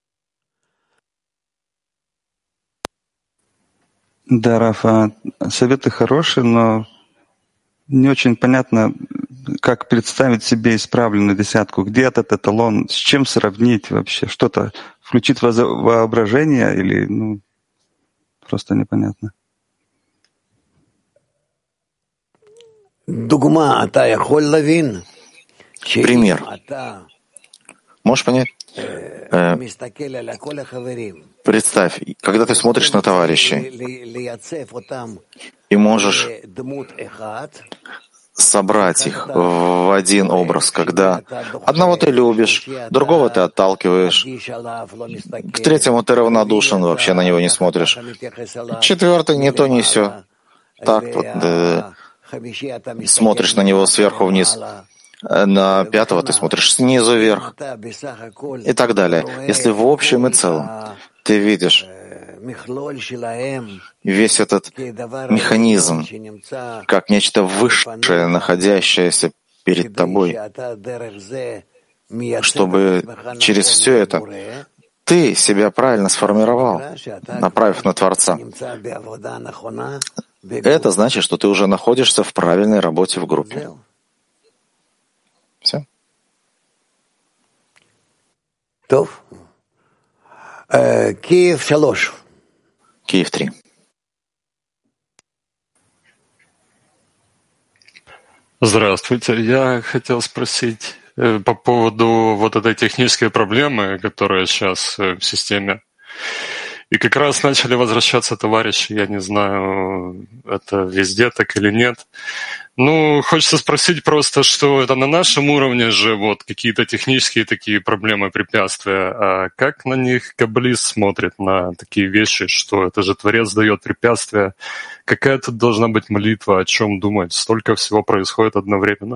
Да, Рафа, советы хорошие, но не очень понятно, как представить себе исправленную десятку. Где этот эталон, с чем сравнить вообще? Что-то включить воображение или, просто непонятно. Пример. Можешь понять? Представь, когда ты смотришь на товарищей и можешь собрать их в один образ, когда одного ты любишь, другого ты отталкиваешь, к третьему ты равнодушен, вообще на него не смотришь, четвертый не то, не сё. Так вот, смотришь на него сверху вниз, на пятого ты смотришь снизу вверх и так далее. Если в общем и целом ты видишь весь этот механизм как нечто высшее, находящееся перед тобой, чтобы через все это ты себя правильно сформировал, направив на Творца. Это значит, что ты уже находишься в правильной работе в группе. Все. Киев 3. Киев 3. Здравствуйте. Я хотел спросить по поводу вот этой технической проблемы, которая сейчас в системе. И как раз начали возвращаться товарищи, я не знаю, это везде так или нет. Хочется спросить просто, что это на нашем уровне же вот какие-то технические такие проблемы, препятствия, а как на них каббалист смотрит, на такие вещи, что это же Творец дает препятствия, какая тут должна быть молитва, о чем думать, столько всего происходит одновременно?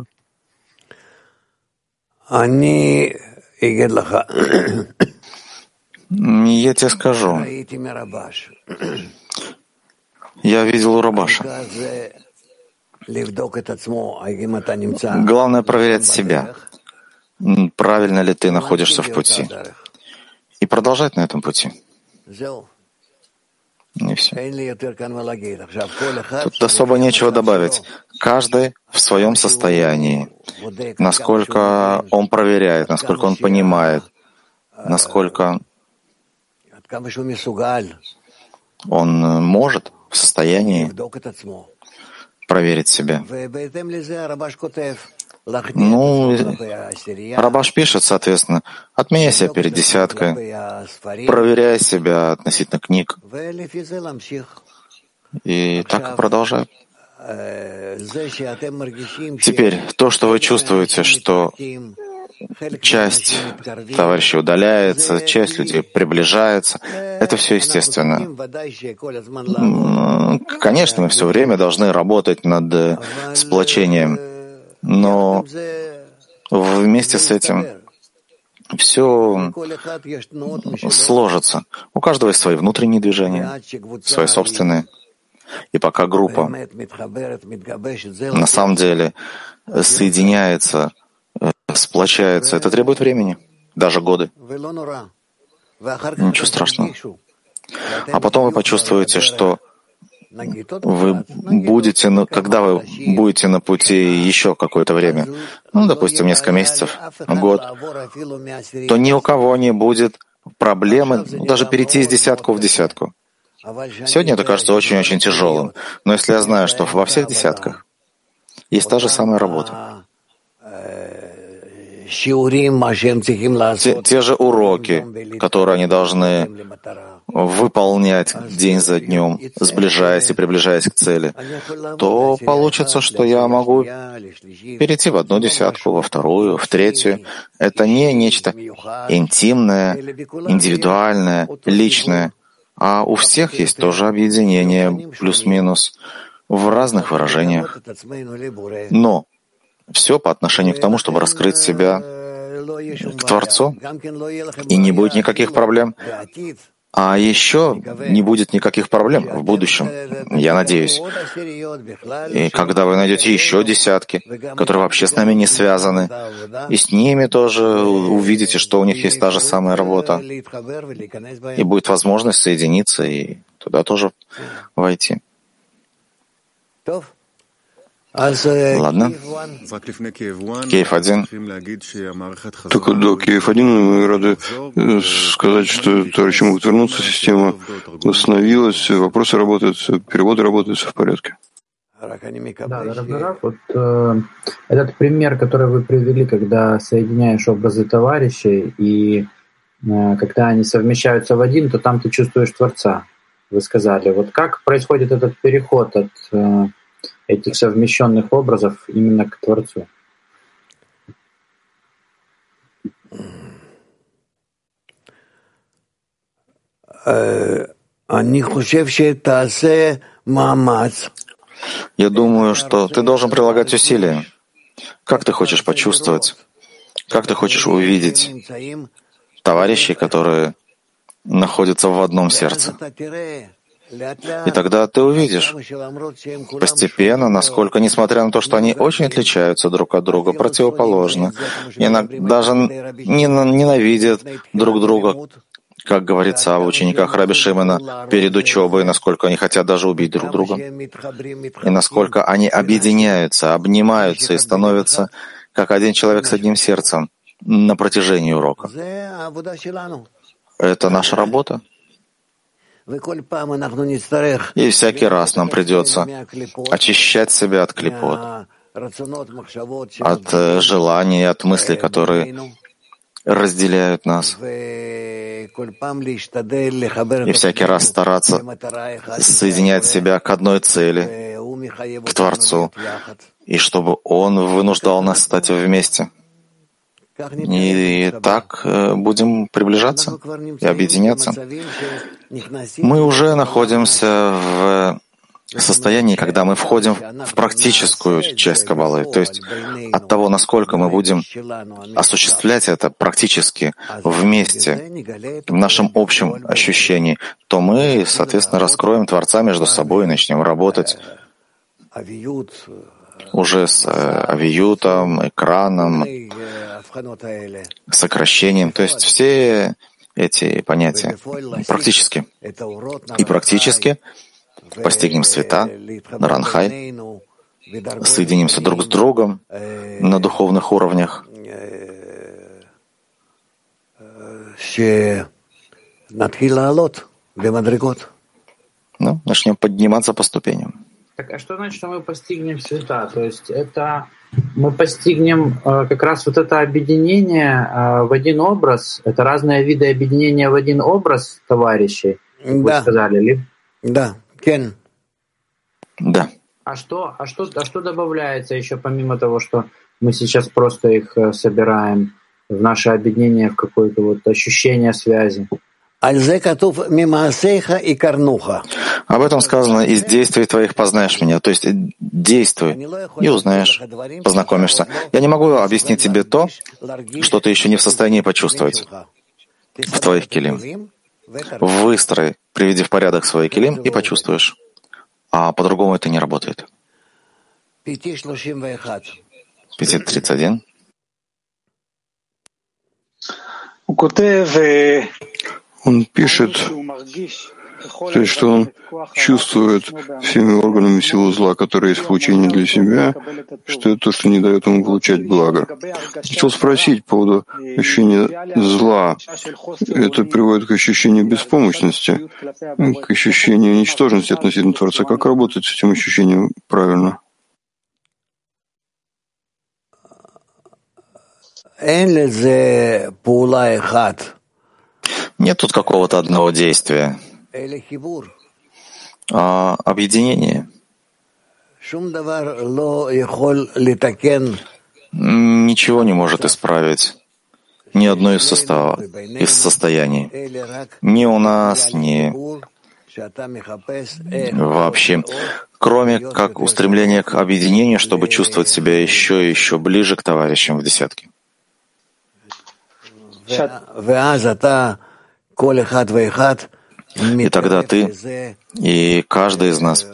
Я тебе скажу. Я видел у Рабаша. Главное проверять себя, правильно ли ты находишься в пути, и продолжать на этом пути. И все. Тут особо нечего добавить. Каждый в своем состоянии, насколько он проверяет, насколько он понимает, насколько он может в состоянии проверить себя. Рабаш пишет, соответственно, отменяй себя перед десяткой, проверяй себя относительно книг. И так и продолжай. Теперь, то, что вы чувствуете, что часть товарищей удаляется, часть людей приближается, это все естественно. Конечно, мы все время должны работать над сплочением, но вместе с этим все сложится. У каждого есть свои внутренние движения, свои собственные. И пока группа на самом деле соединяется, сплочается, это требует времени, даже годы. Ничего страшного. А потом вы почувствуете, что вы будете, когда вы будете на пути еще какое-то время, допустим, несколько месяцев, год, то ни у кого не будет проблемы даже перейти из десятку в десятку. Сегодня это кажется очень-очень тяжелым, но если я знаю, что во всех десятках есть та же самая работа, те же уроки, которые они должны выполнять день за днем, сближаясь и приближаясь к цели, то получится, что я могу перейти в одну десятку, во вторую, в третью. Это не нечто интимное, индивидуальное, личное, а у всех есть тоже объединение, плюс-минус, в разных выражениях. Но все по отношению к тому, чтобы раскрыть себя к Творцу, и не будет никаких проблем. А еще не будет никаких проблем в будущем, я надеюсь. И когда вы найдете еще десятки, которые вообще с нами не связаны, и с ними тоже увидите, что у них есть та же самая работа, и будет возможность соединиться и туда тоже войти. Ладно. Киев-1. Так, до Киев-1 мы рады сказать, что товарищи могут вернуться, система восстановилась, вопросы работают, переводы работают, все в порядке. Да, Раф, вот этот пример, который вы привели, когда соединяешь образы товарищей, и когда они совмещаются в один, то там ты чувствуешь Творца, вы сказали. Вот как происходит этот переход от этих совмещенных образов именно к Творцу? Я думаю, что ты должен прилагать усилия. Как ты хочешь почувствовать? Как ты хочешь увидеть товарищей, которые находятся в одном сердце? И тогда ты увидишь постепенно, насколько, несмотря на то, что они очень отличаются друг от друга, противоположны, даже ненавидят друг друга, как говорится в учениках Раби Шимона перед учебой, насколько они хотят даже убить друг друга, и насколько они объединяются, обнимаются и становятся как один человек с одним сердцем на протяжении урока. Это наша работа. И всякий раз нам придется очищать себя от клипот, от желаний, от мыслей, которые разделяют нас. И всякий раз стараться соединять себя к одной цели, к Творцу, и чтобы Он вынуждал нас стать вместе. И так будем приближаться и объединяться. Мы уже находимся в состоянии, когда мы входим в практическую часть Каббалы. То есть от того, насколько мы будем осуществлять это практически вместе, в нашем общем ощущении, то мы, соответственно, раскроем Творца между собой и начнем работать уже с авиютом, экраном, сокращением. То есть все эти понятия практически. И практически постигнем света, Ранхай, соединимся друг с другом на духовных уровнях, начнем подниматься по ступеням. Так, а что значит, что мы постигнем света? То есть это мы постигнем как раз вот это объединение в один образ, это разные виды объединения в один образ товарищей, как вы сказали, ли? Да, Кен. Да. А что добавляется еще помимо того, что мы сейчас просто их собираем в наше объединение, в какое-то вот ощущение связи? Об этом сказано: из действий твоих познаешь меня. То есть действуй и узнаешь, познакомишься. Я не могу объяснить тебе то, что ты еще не в состоянии почувствовать в твоих килим. Выстрой, приведи в порядок свои килим и почувствуешь. А по-другому это не работает. 5:31. Он пишет, то есть, что он чувствует всеми органами силу зла, которые есть в получении для себя, что это то, что не дает ему получать благо. Хотел спросить по поводу ощущения зла. Это приводит к ощущению беспомощности, к ощущению ничтожности относительно Творца. Как работать с этим ощущением правильно? Нет тут какого-то одного действия, а объединение. Ничего не может исправить ни одно из состояний. Ни у нас, ни вообще. Кроме как устремления к объединению, чтобы чувствовать себя еще и еще ближе к товарищам в десятке. И тогда ты и каждый из нас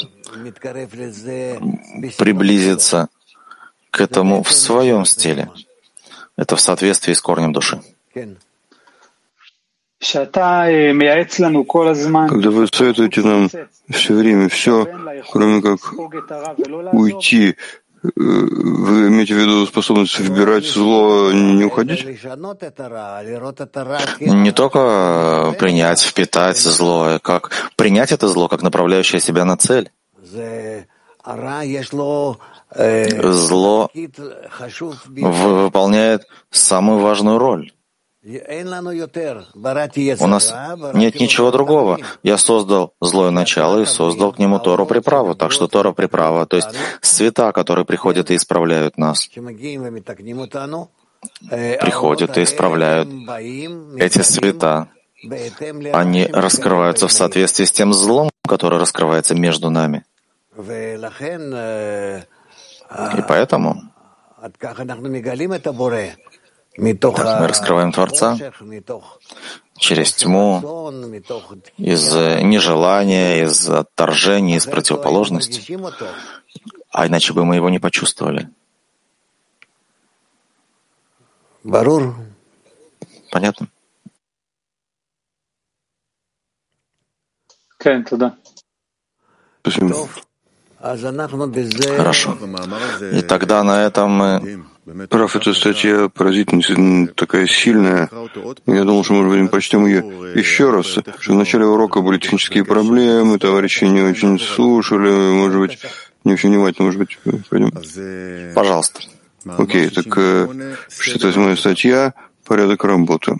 приблизится к этому в своем стиле. Это в соответствии с корнем души. Когда вы советуете нам все время все, кроме как уйти, вы имеете в виду способность выбирать зло, не уходить? Не только принять, впитать зло, как принять это зло, как направляющее себя на цель. Зло выполняет самую важную роль. У нас нет ничего другого. Я создал злое начало и создал к нему Тору приправу. Так что Тора приправа, то есть света, которые приходят и исправляют нас, приходят и исправляют. Эти света, они раскрываются в соответствии с тем злом, которое раскрывается между нами. И поэтому так мы раскрываем Творца через тьму, из нежелания, из отторжения, из противоположности. А иначе бы мы его не почувствовали. Понятно? Спасибо. Хорошо. И тогда на этом мы... Раф, эта статья поразительная, такая сильная. Я думал, что, может быть, мы прочтем ее еще раз, что в начале урока были технические проблемы, товарищи не очень слушали, может быть, не очень внимательно, может быть, пойдем? Пожалуйста. Окей, так 68-я статья «Порядок работы».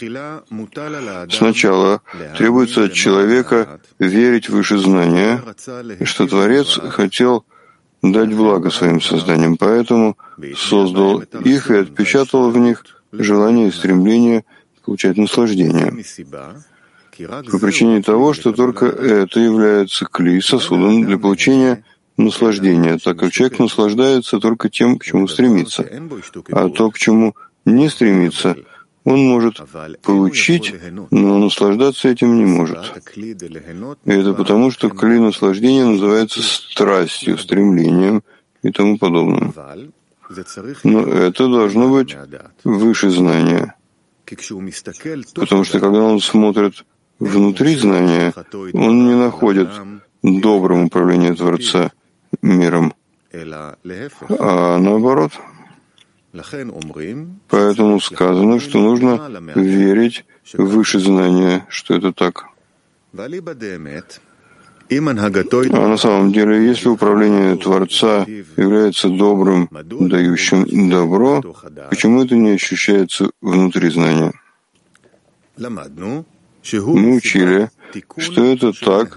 Сначала требуется от человека верить в выше знания, что Творец хотел дать благо своим созданиям, поэтому создал их и отпечатал в них желание и стремление получать наслаждение. По причине того, что только это является клей, сосудом для получения наслаждения, так как человек наслаждается только тем, к чему стремится, а то, к чему не стремится, он может получить, но наслаждаться этим не может. И это потому, что клей наслаждения называется страстью, стремлением и тому подобным. Но это должно быть выше знания. Потому что когда он смотрит внутри знания, он не находит добрым управления Творца миром, а наоборот. Поэтому сказано, что нужно верить в выше знания, что это так. А на самом деле, если управление Творца является добрым, дающим добро, почему это не ощущается внутри знания? Мы учили, что это так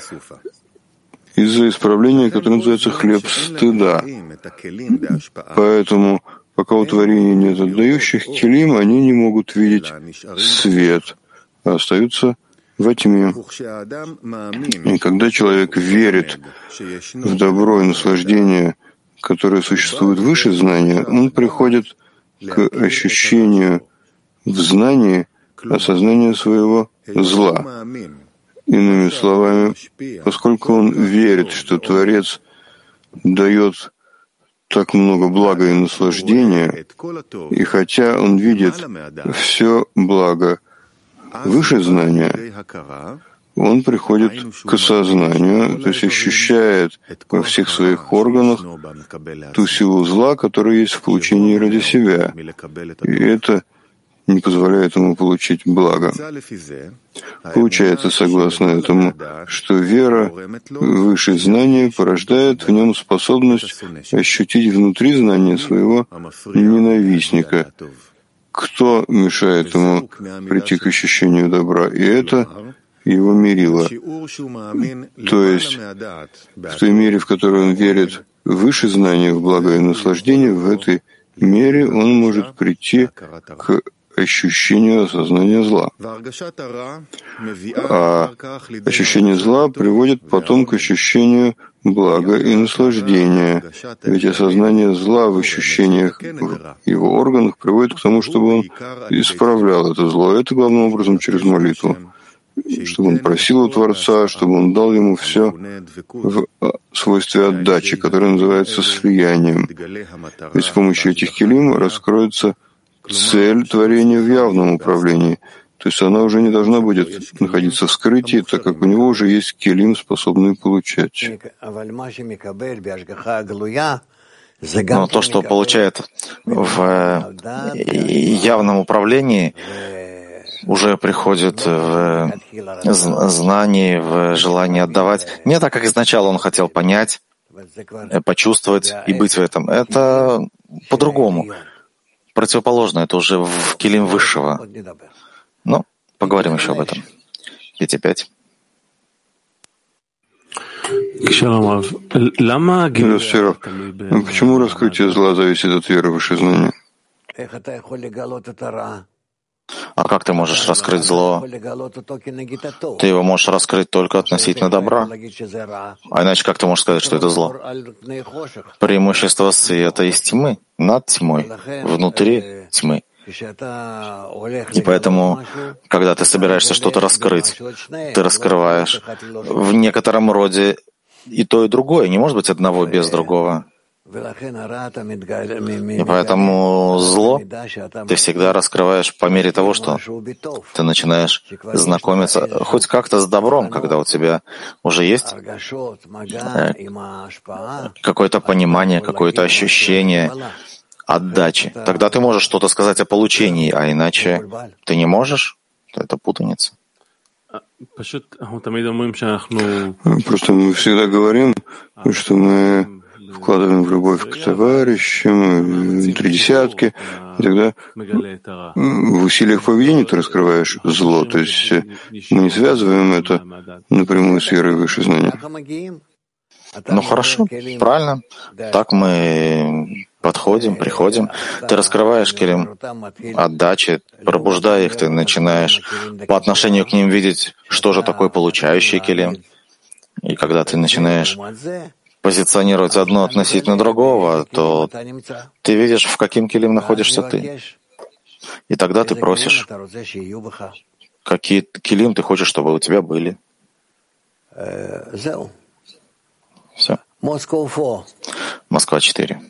из-за исправления, которое называется хлеб стыда. Поэтому пока у творения нет отдающих келим, они не могут видеть свет, а остаются во тьме. И когда человек верит в добро и наслаждение, которое существует выше знания, он приходит к ощущению в знании осознания своего зла. Иными словами, поскольку он верит, что Творец дает так много блага и наслаждения, и хотя он видит все благо выше знания, он приходит к осознанию, то есть ощущает во всех своих органах ту силу зла, которая есть в получении ради себя. И это не позволяет ему получить благо. Получается, согласно этому, что вера в высшее знание порождает в нем способность ощутить внутри знания своего ненавистника. Кто мешает ему прийти к ощущению добра? И это его мерило. То есть, в той мере, в которой он верит выше знания, в благо и наслаждение, в этой мере он может прийти к ощущению осознания зла. А ощущение зла приводит потом к ощущению благо и наслаждение, ведь осознание зла в ощущениях в его органах приводит к тому, чтобы он исправлял это зло. Это главным образом через молитву, чтобы он просил у Творца, чтобы он дал ему все в свойстве отдачи, которое называется слиянием. Ведь с помощью этих килим раскроется цель творения в явном управлении. То есть она уже не должна будет находиться в скрытии, так как у него уже есть килим, способные получать. Но то, что получает в явном управлении, уже приходит в знании, в желании отдавать. Не так, как изначально он хотел понять, почувствовать и быть в этом. Это по-другому. Противоположно. Это уже в килим высшего. Но поговорим еще об этом. 5:5. Почему раскрытие зла зависит от веры в высшее знание? А как ты можешь раскрыть зло? Ты его можешь раскрыть только относительно добра. А иначе как ты можешь сказать, что это зло? Преимущество света из тьмы, над тьмой, внутри тьмы. И поэтому, когда ты собираешься что-то раскрыть, ты раскрываешь в некотором роде и то, и другое. Не может быть одного без другого. И поэтому зло ты всегда раскрываешь по мере того, что ты начинаешь знакомиться хоть как-то с добром, когда у тебя уже есть какое-то понимание, какое-то ощущение отдачи. Тогда ты можешь что-то сказать о получении, а иначе ты не можешь. Это путаница. Просто мы всегда говорим, что мы вкладываем в любовь к товарищам, тридесятки, и тогда в усилиях поведения ты раскрываешь зло. То есть мы не связываем это напрямую с верой в высшее знание. Ну хорошо, правильно. Так мы подходим, приходим. Ты раскрываешь килим отдачи, пробуждая их, ты начинаешь по отношению к ним видеть, что же такое получающий килим. И когда ты начинаешь позиционировать одно относительно другого, то ты видишь, в каким килим находишься ты. И тогда ты просишь, какие килим ты хочешь, чтобы у тебя были. Все. Москва 4.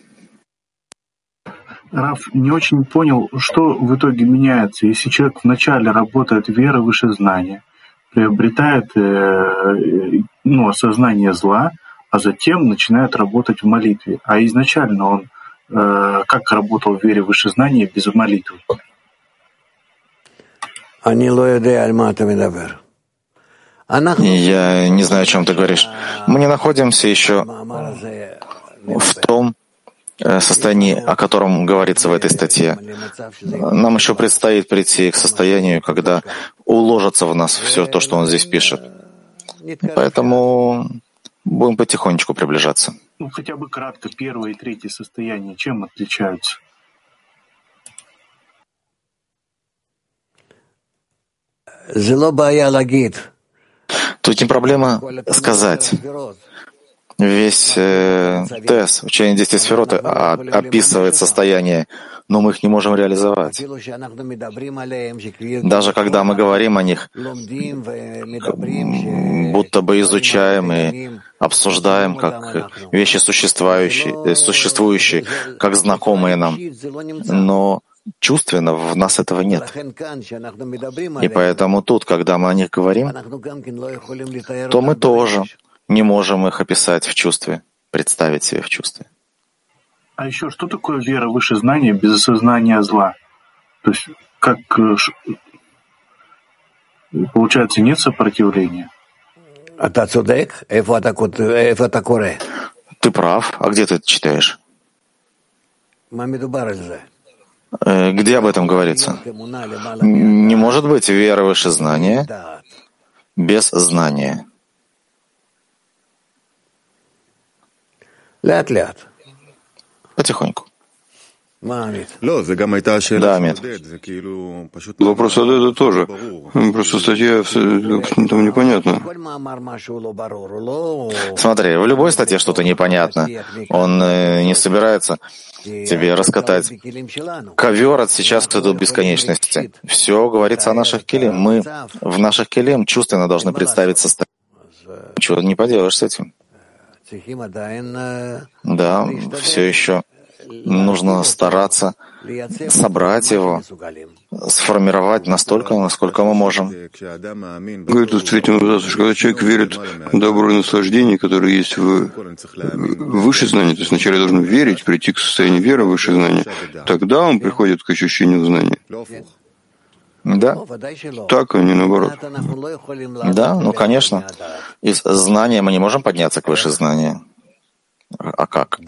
Раф, не очень понял, что в итоге меняется, если человек вначале работает верой выше знания, приобретает осознание зла, а затем начинает работать в молитве. А изначально он как работал в вере выше знания без молитвы? Я не знаю, о чем ты говоришь. Мы не находимся еще в том состоянии, о котором говорится в этой статье. Нам еще предстоит прийти к состоянию, когда уложится в нас все то, что он здесь пишет. Поэтому будем потихонечку приближаться. Хотя бы кратко, первое и третье состояние, чем отличаются? Тут не проблема сказать. Весь ТЭС, учение 10 сферот, описывает состояние, но мы их не можем реализовать. Даже когда мы говорим о них, будто бы изучаем и обсуждаем как вещи существующие, как знакомые нам, но чувственно в нас этого нет. И поэтому тут, когда мы о них говорим, то мы тоже не можем их описать в чувстве, представить себе в чувстве. А еще что такое вера выше знания без осознания зла? То есть как получается, нет сопротивления? Ты прав. А где ты это читаешь? Где об этом говорится? Не может быть вера выше знания без знания. Потихоньку. Да, Амит. Вопрос от это тоже. Просто статья там непонятна. Смотри, в любой статье что-то непонятно. Он не собирается тебе раскатать ковер от сейчас до бесконечности. Все говорится о наших келим. Мы в наших келим чувственно должны представить состояние. Ничего не поделаешь с этим. Да, все еще нужно стараться собрать его, сформировать настолько, насколько мы можем. Говорит в третьем абзаце, что когда человек верит в добро и наслаждение, которое есть в высшее знание, то есть вначале должен верить, прийти к состоянию веры в высшее знание, тогда он приходит к ощущению знания. Да. Так, а не наоборот. Да, ну конечно. Из знания мы не можем подняться к высшему знанию. А как?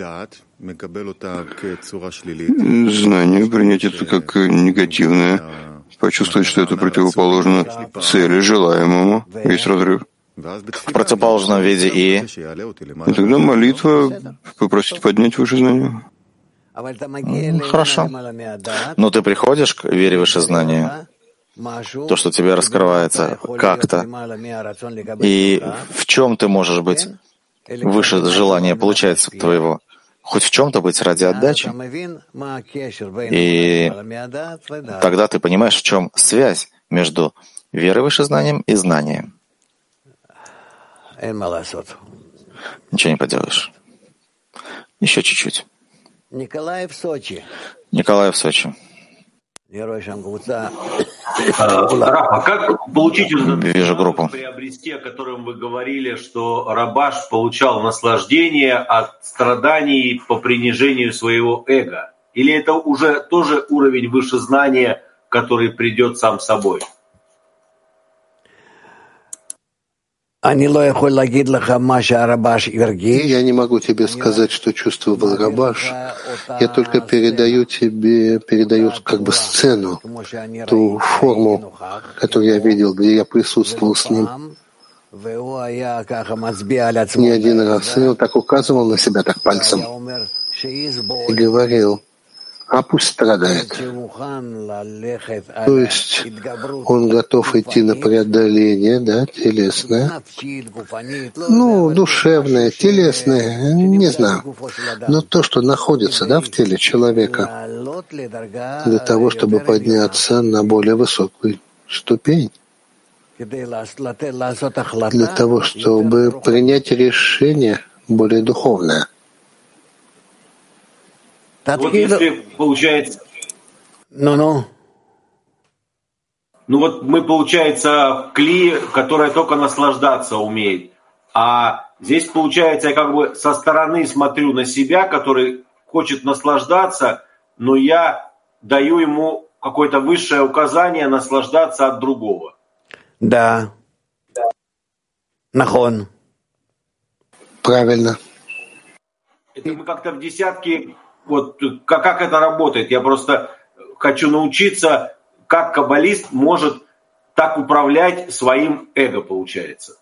Знание принять это как негативное, почувствовать, что это противоположно цели, желаемому. Есть разрыв. В противоположном виде и тогда молитва попросить поднять выше знание. Хорошо. Но ты приходишь к вере в высшее знание, то, что тебе раскрывается как-то, и в чем ты можешь быть выше желания получается твоего, хоть в чем-то быть ради отдачи. И тогда ты понимаешь, в чем связь между верой, выше знанием и знанием. Ничего не поделаешь. Еще чуть-чуть. Николай в Сочи. Раф, как получить Вижу группу. приобрести, о котором вы говорили, что Рабаш получал наслаждение от страданий по принижению своего эго? Или это уже тоже уровень выше знания, который придет сам собой? Я не могу тебе сказать, что чувствовал Рабаш. Я только передаю как бы сцену, ту форму, которую я видел, где я присутствовал с ним не один раз. И он так указывал на себя так пальцем и говорил: а пусть страдает. То есть он готов идти на преодоление, да, телесное, душевное, телесное, не знаю, но то, что находится, да, в теле человека, для того, чтобы подняться на более высокую ступень, для того, чтобы принять решение более духовное. Вот если получается... Ну вот мы, получается, кли, которая только наслаждаться умеет. А здесь, получается, я как бы со стороны смотрю на себя, который хочет наслаждаться, но я даю ему какое-то высшее указание наслаждаться от другого. Да. Нахон. Правильно. Это мы как-то в десятке... Вот как это работает? Я просто хочу научиться, как каббалист может так управлять своим эго, получается.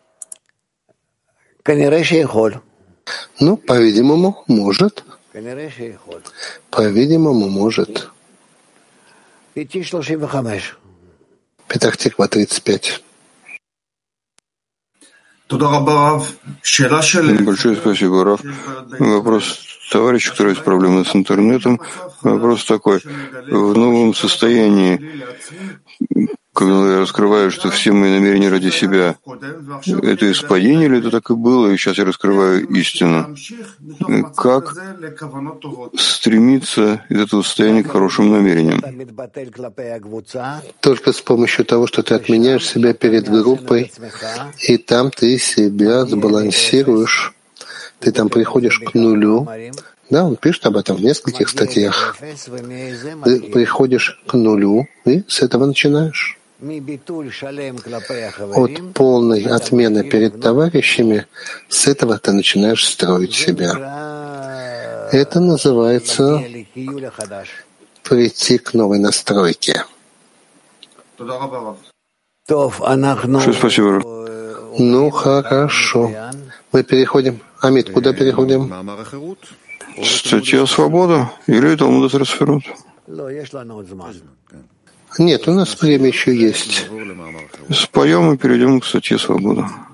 По-видимому, может. По-видимому, может. Петах-Тиква, 35. Большое спасибо, Раф. Вопрос товарища, у которого есть проблемы с интернетом. Вопрос такой. В новом состоянии, когда я раскрываю, что все мои намерения ради себя, это из падения или это так и было, и сейчас я раскрываю истину? Как стремиться из этого состояния к хорошим намерениям? Только с помощью того, что ты отменяешь себя перед группой, и там ты себя сбалансируешь, ты там приходишь к нулю. Да, он пишет об этом в нескольких статьях. Ты приходишь к нулю, и с этого начинаешь. От полной отмены перед товарищами, с этого ты начинаешь строить себя. Это называется прийти к новой настройке. Спасибо. Хорошо. Мы переходим. Амит, куда переходим? Статья «Свобода» или Талмуд Сферот? Нет, у нас время еще есть. Споем и перейдем к статье «Свобода».